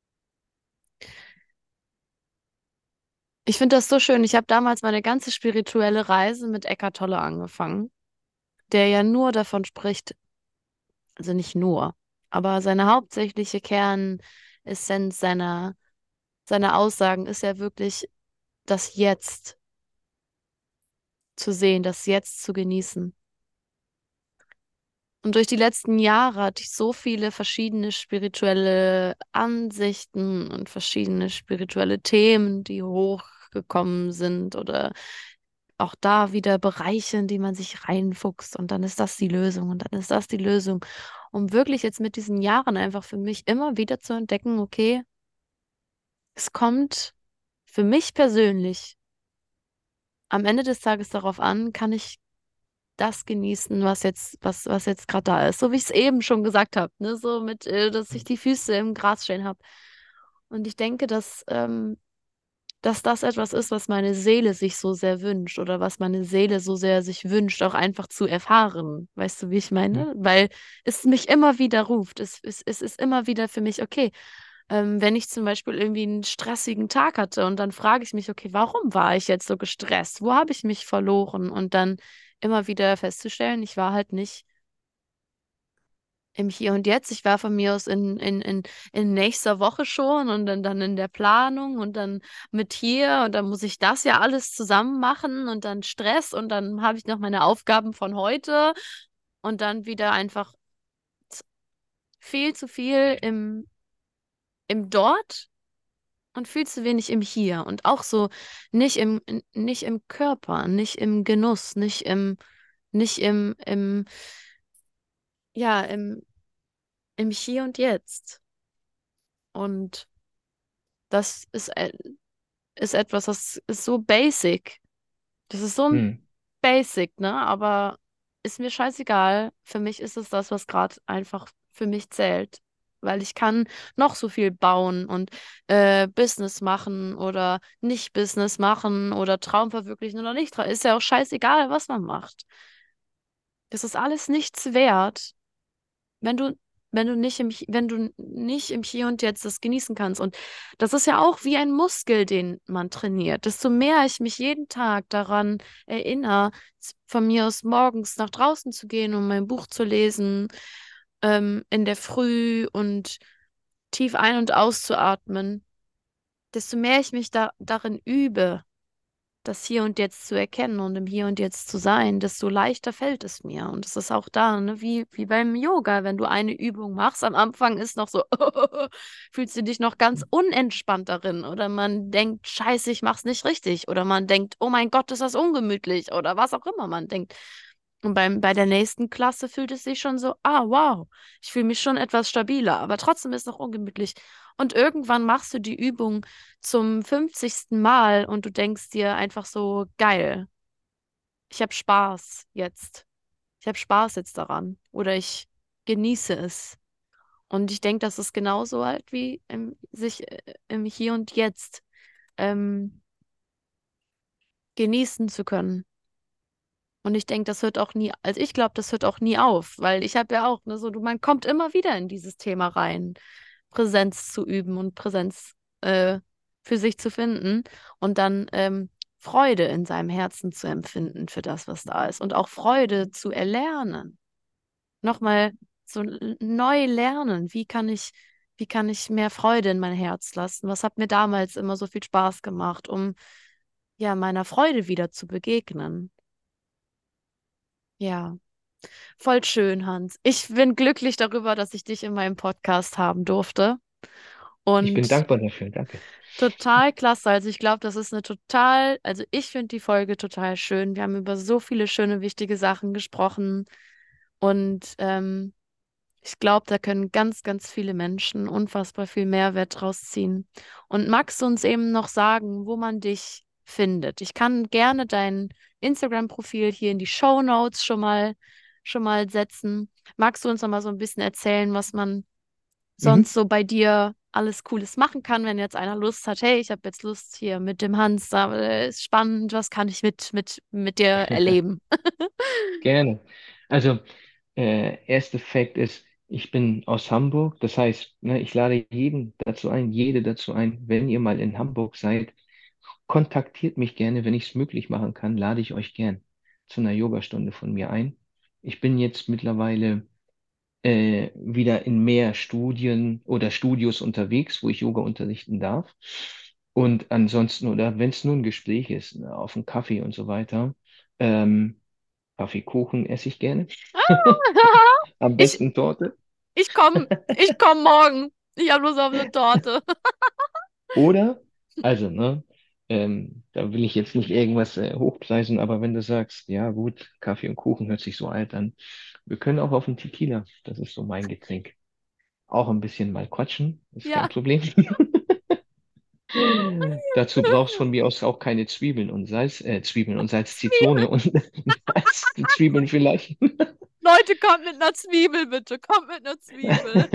Ich finde das so schön. Ich habe damals meine ganze spirituelle Reise mit Eckhart Tolle angefangen, der ja nur davon spricht, also nicht nur, aber seine hauptsächliche Kernessenz seiner, seiner Aussagen ist ja wirklich das Jetzt zu sehen, das Jetzt zu genießen. Und durch die letzten Jahre hatte ich so viele verschiedene spirituelle Ansichten und verschiedene spirituelle Themen, die hochgekommen sind oder auch da wieder Bereiche, in die man sich reinfuchst und dann ist das die Lösung und dann ist das die Lösung. Um wirklich jetzt mit diesen Jahren einfach für mich immer wieder zu entdecken, okay, es kommt für mich persönlich am Ende des Tages darauf an, kann ich das genießen, was jetzt, was, was jetzt gerade da ist. So wie ich es eben schon gesagt habe, ne? So mit, äh, dass ich die Füße im Gras stehen habe. Und ich denke, dass, ähm, dass das etwas ist, was meine Seele sich so sehr wünscht oder was meine Seele so sehr sich wünscht, auch einfach zu erfahren. Weißt du, wie ich Hm? meine? Weil es mich immer wieder ruft. Es, es, es ist immer wieder für mich, okay, ähm, wenn ich zum Beispiel irgendwie einen stressigen Tag hatte und dann frage ich mich, okay, warum war ich jetzt so gestresst? Wo habe ich mich verloren? Und dann immer wieder festzustellen, ich war halt nicht im Hier und Jetzt. Ich war von mir aus in, in, in, in nächster Woche schon und dann, dann in der Planung und dann mit hier und dann muss ich das ja alles zusammen machen und dann Stress und dann habe ich noch meine Aufgaben von heute und dann wieder einfach z- viel zu viel im, im Dort und viel zu wenig im Hier und auch so nicht im, n- nicht im Körper, nicht im Genuss, nicht im, nicht im, im, ja, im, im Hier und Jetzt. Und das ist, e- ist etwas, das ist so basic. Das ist so ein Hm, Basic, ne? Aber ist mir scheißegal. Für mich ist es das, was gerade einfach für mich zählt. Weil ich kann noch so viel bauen und äh, Business machen oder nicht Business machen oder Traum verwirklichen oder nicht. Tra- Ist ja auch scheißegal, was man macht. Das ist alles nichts wert, wenn du, wenn du nicht im, Hi- wenn du nicht im Hier und Jetzt das genießen kannst. Und das ist ja auch wie ein Muskel, den man trainiert. Desto mehr ich mich jeden Tag daran erinnere, z- von mir aus morgens nach draußen zu gehen, um mein Buch zu lesen, ähm, in der Früh und tief ein- und auszuatmen, desto mehr ich mich da, darin übe, das Hier und Jetzt zu erkennen und im Hier und Jetzt zu sein, desto leichter fällt es mir. Und es ist auch da, ne, wie, wie beim Yoga, wenn du eine Übung machst, am Anfang ist noch so, fühlst du dich noch ganz unentspannt darin oder man denkt, scheiße, ich mach's nicht richtig oder man denkt, oh mein Gott, ist das ungemütlich oder was auch immer man denkt. Und beim, bei der nächsten Klasse fühlt es sich schon so, ah, wow, ich fühle mich schon etwas stabiler, aber trotzdem ist es noch ungemütlich. Und irgendwann machst du die Übung zum fünfzigsten Mal und du denkst dir einfach so, geil, ich habe Spaß jetzt. Ich habe Spaß jetzt daran. Oder ich genieße es. Und ich denke, das ist genauso halt wie im, sich äh, im Hier und Jetzt ähm, genießen zu können. Und ich denke, das hört auch nie, also ich glaube, das hört auch nie auf, weil ich habe ja auch, ne, so, du, man kommt immer wieder in dieses Thema rein, Präsenz zu üben und Präsenz äh, für sich zu finden und dann ähm, Freude in seinem Herzen zu empfinden für das, was da ist und auch Freude zu erlernen. Nochmal so l- neu lernen, wie kann ich, wie kann ich mehr Freude in mein Herz lassen? Was hat mir damals immer so viel Spaß gemacht, um ja meiner Freude wieder zu begegnen? Ja. Voll schön, Hans. Ich bin glücklich darüber, dass ich dich in meinem Podcast haben durfte. ich bin Und dankbar dafür, danke. total klasse. Also ich glaube, das ist eine total, also ich finde die Folge total schön. Wir haben über so viele schöne, wichtige Sachen gesprochen. Und ähm, ich glaube, da können ganz, ganz viele Menschen unfassbar viel Mehrwert draus ziehen. Und magst du uns eben noch sagen, wo man dich findet? Ich kann gerne dein Instagram-Profil hier in die Show Notes schon mal, schon mal setzen. Magst du uns noch mal so ein bisschen erzählen, was man sonst Mhm. so bei dir alles Cooles machen kann, wenn jetzt einer Lust hat, hey, ich habe jetzt Lust hier mit dem Hans, da äh, ist spannend, was kann ich mit, mit, mit dir erleben? Gerne. Also, äh, erster Fakt ist, ich bin aus Hamburg. Das heißt, ne, ich lade jeden dazu ein, jede dazu ein, wenn ihr mal in Hamburg seid, kontaktiert mich gerne, wenn ich es möglich machen kann, lade ich euch gern zu einer Yogastunde von mir ein. Ich bin jetzt mittlerweile äh, wieder in mehr Studien oder Studios unterwegs, wo ich Yoga unterrichten darf. Und ansonsten, oder wenn es nur ein Gespräch ist, ne, auf einen Kaffee und so weiter, ähm, Kaffeekuchen esse ich gerne. Am Ich, besten Torte. ich komme, ich komme morgen. Ich habe Lust auf eine Torte. Oder, also, ne, ähm, da will ich jetzt nicht irgendwas äh, hochpreisen, aber wenn du sagst, ja gut, Kaffee und Kuchen hört sich so alt an, wir können auch auf einen Tequila, das ist so mein Getränk. Auch ein bisschen mal quatschen, ist kein Ja. Problem. Dazu brauchst von mir aus auch keine Zwiebeln und Salz, äh, Zwiebeln und Salz, Zitrone und Salz, Zwiebeln vielleicht. Leute, kommt mit einer Zwiebel, bitte. Kommt mit einer Zwiebel.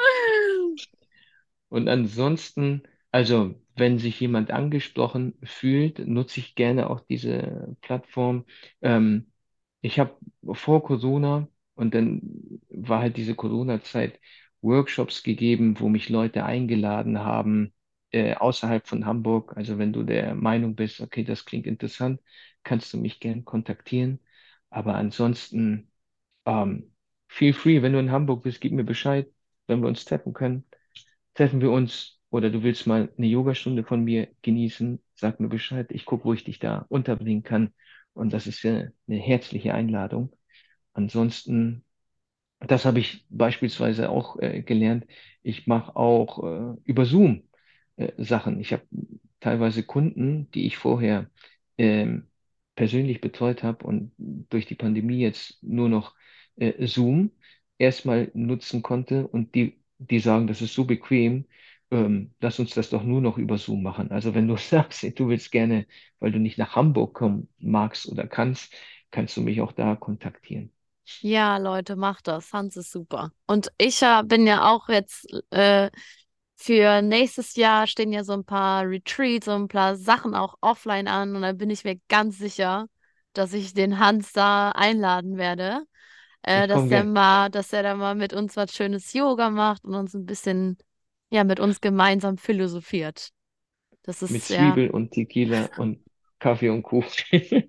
Und ansonsten, also wenn sich jemand angesprochen fühlt, nutze ich gerne auch diese Plattform. Ähm, ich habe vor Corona und dann war halt diese Corona-Zeit Workshops gegeben, wo mich Leute eingeladen haben, äh, außerhalb von Hamburg. Also wenn du der Meinung bist, okay, das klingt interessant, kannst du mich gern kontaktieren. Aber ansonsten, ähm, feel free, wenn du in Hamburg bist, gib mir Bescheid, wenn wir uns treffen können. Treffen wir uns oder du willst mal eine Yogastunde von mir genießen, sag mir Bescheid. Ich gucke, wo ich dich da unterbringen kann. Und das ist ja eine herzliche Einladung. Ansonsten, das habe ich beispielsweise auch äh, gelernt. Ich mache auch äh, über Zoom äh, Sachen. Ich habe teilweise Kunden, die ich vorher ähm, persönlich betreut habe und durch die Pandemie jetzt nur noch äh, Zoom erstmal nutzen konnte und die, die sagen, das ist so bequem, ähm, lass uns das doch nur noch über Zoom machen. Also wenn du sagst, du willst gerne, weil du nicht nach Hamburg kommen magst oder kannst, kannst du mich auch da kontaktieren. Ja, Leute, macht das. Hans ist super. Und ich äh, bin ja auch jetzt äh, für nächstes Jahr stehen ja so ein paar Retreats und ein paar Sachen auch offline an. Und da bin ich mir ganz sicher, dass ich den Hans da einladen werde, äh, Ich dass komme der gern mal, dass er da mal mit uns was schönes Yoga macht und uns ein bisschen, ja, mit uns gemeinsam philosophiert. Das mit ist ja, Zwiebel und Tequila und Kaffee und Kuchen.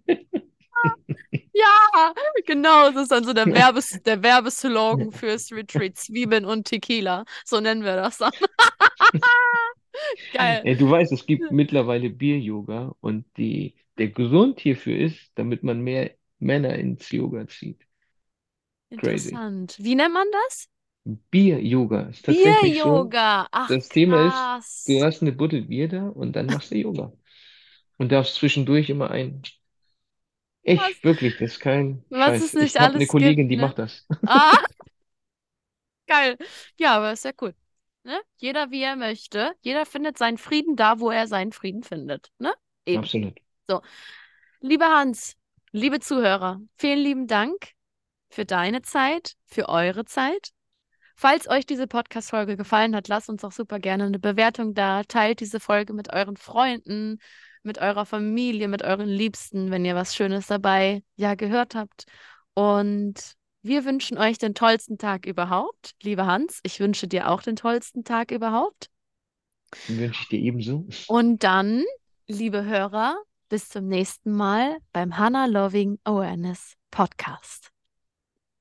ja, genau, das ist dann so der Werbes, der Werbeslogan fürs Retreat, Zwiebeln und Tequila. So nennen wir das dann. Geil. Äh, Du weißt, es gibt mittlerweile Bier-Yoga und die, der Grund hierfür ist, damit man mehr Männer ins Yoga zieht. Crazy. Interessant. Wie nennt man das? Bier-Yoga ist tatsächlich so. Bier-Yoga. Ach, Das Thema ist, du krass. hast eine Buddel Bier da und dann machst du Yoga. Und darfst zwischendurch immer ein. Was, Ich, wirklich, das ist kein was es Scheiß. Ich nicht habe eine alles gibt, Kollegin, die ne? macht das. Ah, geil. Ja, aber ist ja cool. Ne? Jeder wie er möchte. Jeder findet seinen Frieden da, wo er seinen Frieden findet. Ne? Eben. Absolut. So. Lieber Hans, liebe Zuhörer, vielen lieben Dank für deine Zeit, für eure Zeit. Falls euch diese Podcast-Folge gefallen hat, lasst uns auch super gerne eine Bewertung da. Teilt diese Folge mit euren Freunden, mit eurer Familie, mit euren Liebsten, wenn ihr was Schönes dabei ja gehört habt. Und wir wünschen euch den tollsten Tag überhaupt. Lieber Hans, ich wünsche dir auch den tollsten Tag überhaupt. Wünsche ich dir ebenso. Und dann, liebe Hörer, bis zum nächsten Mal beim Hannah Loving Awareness Podcast.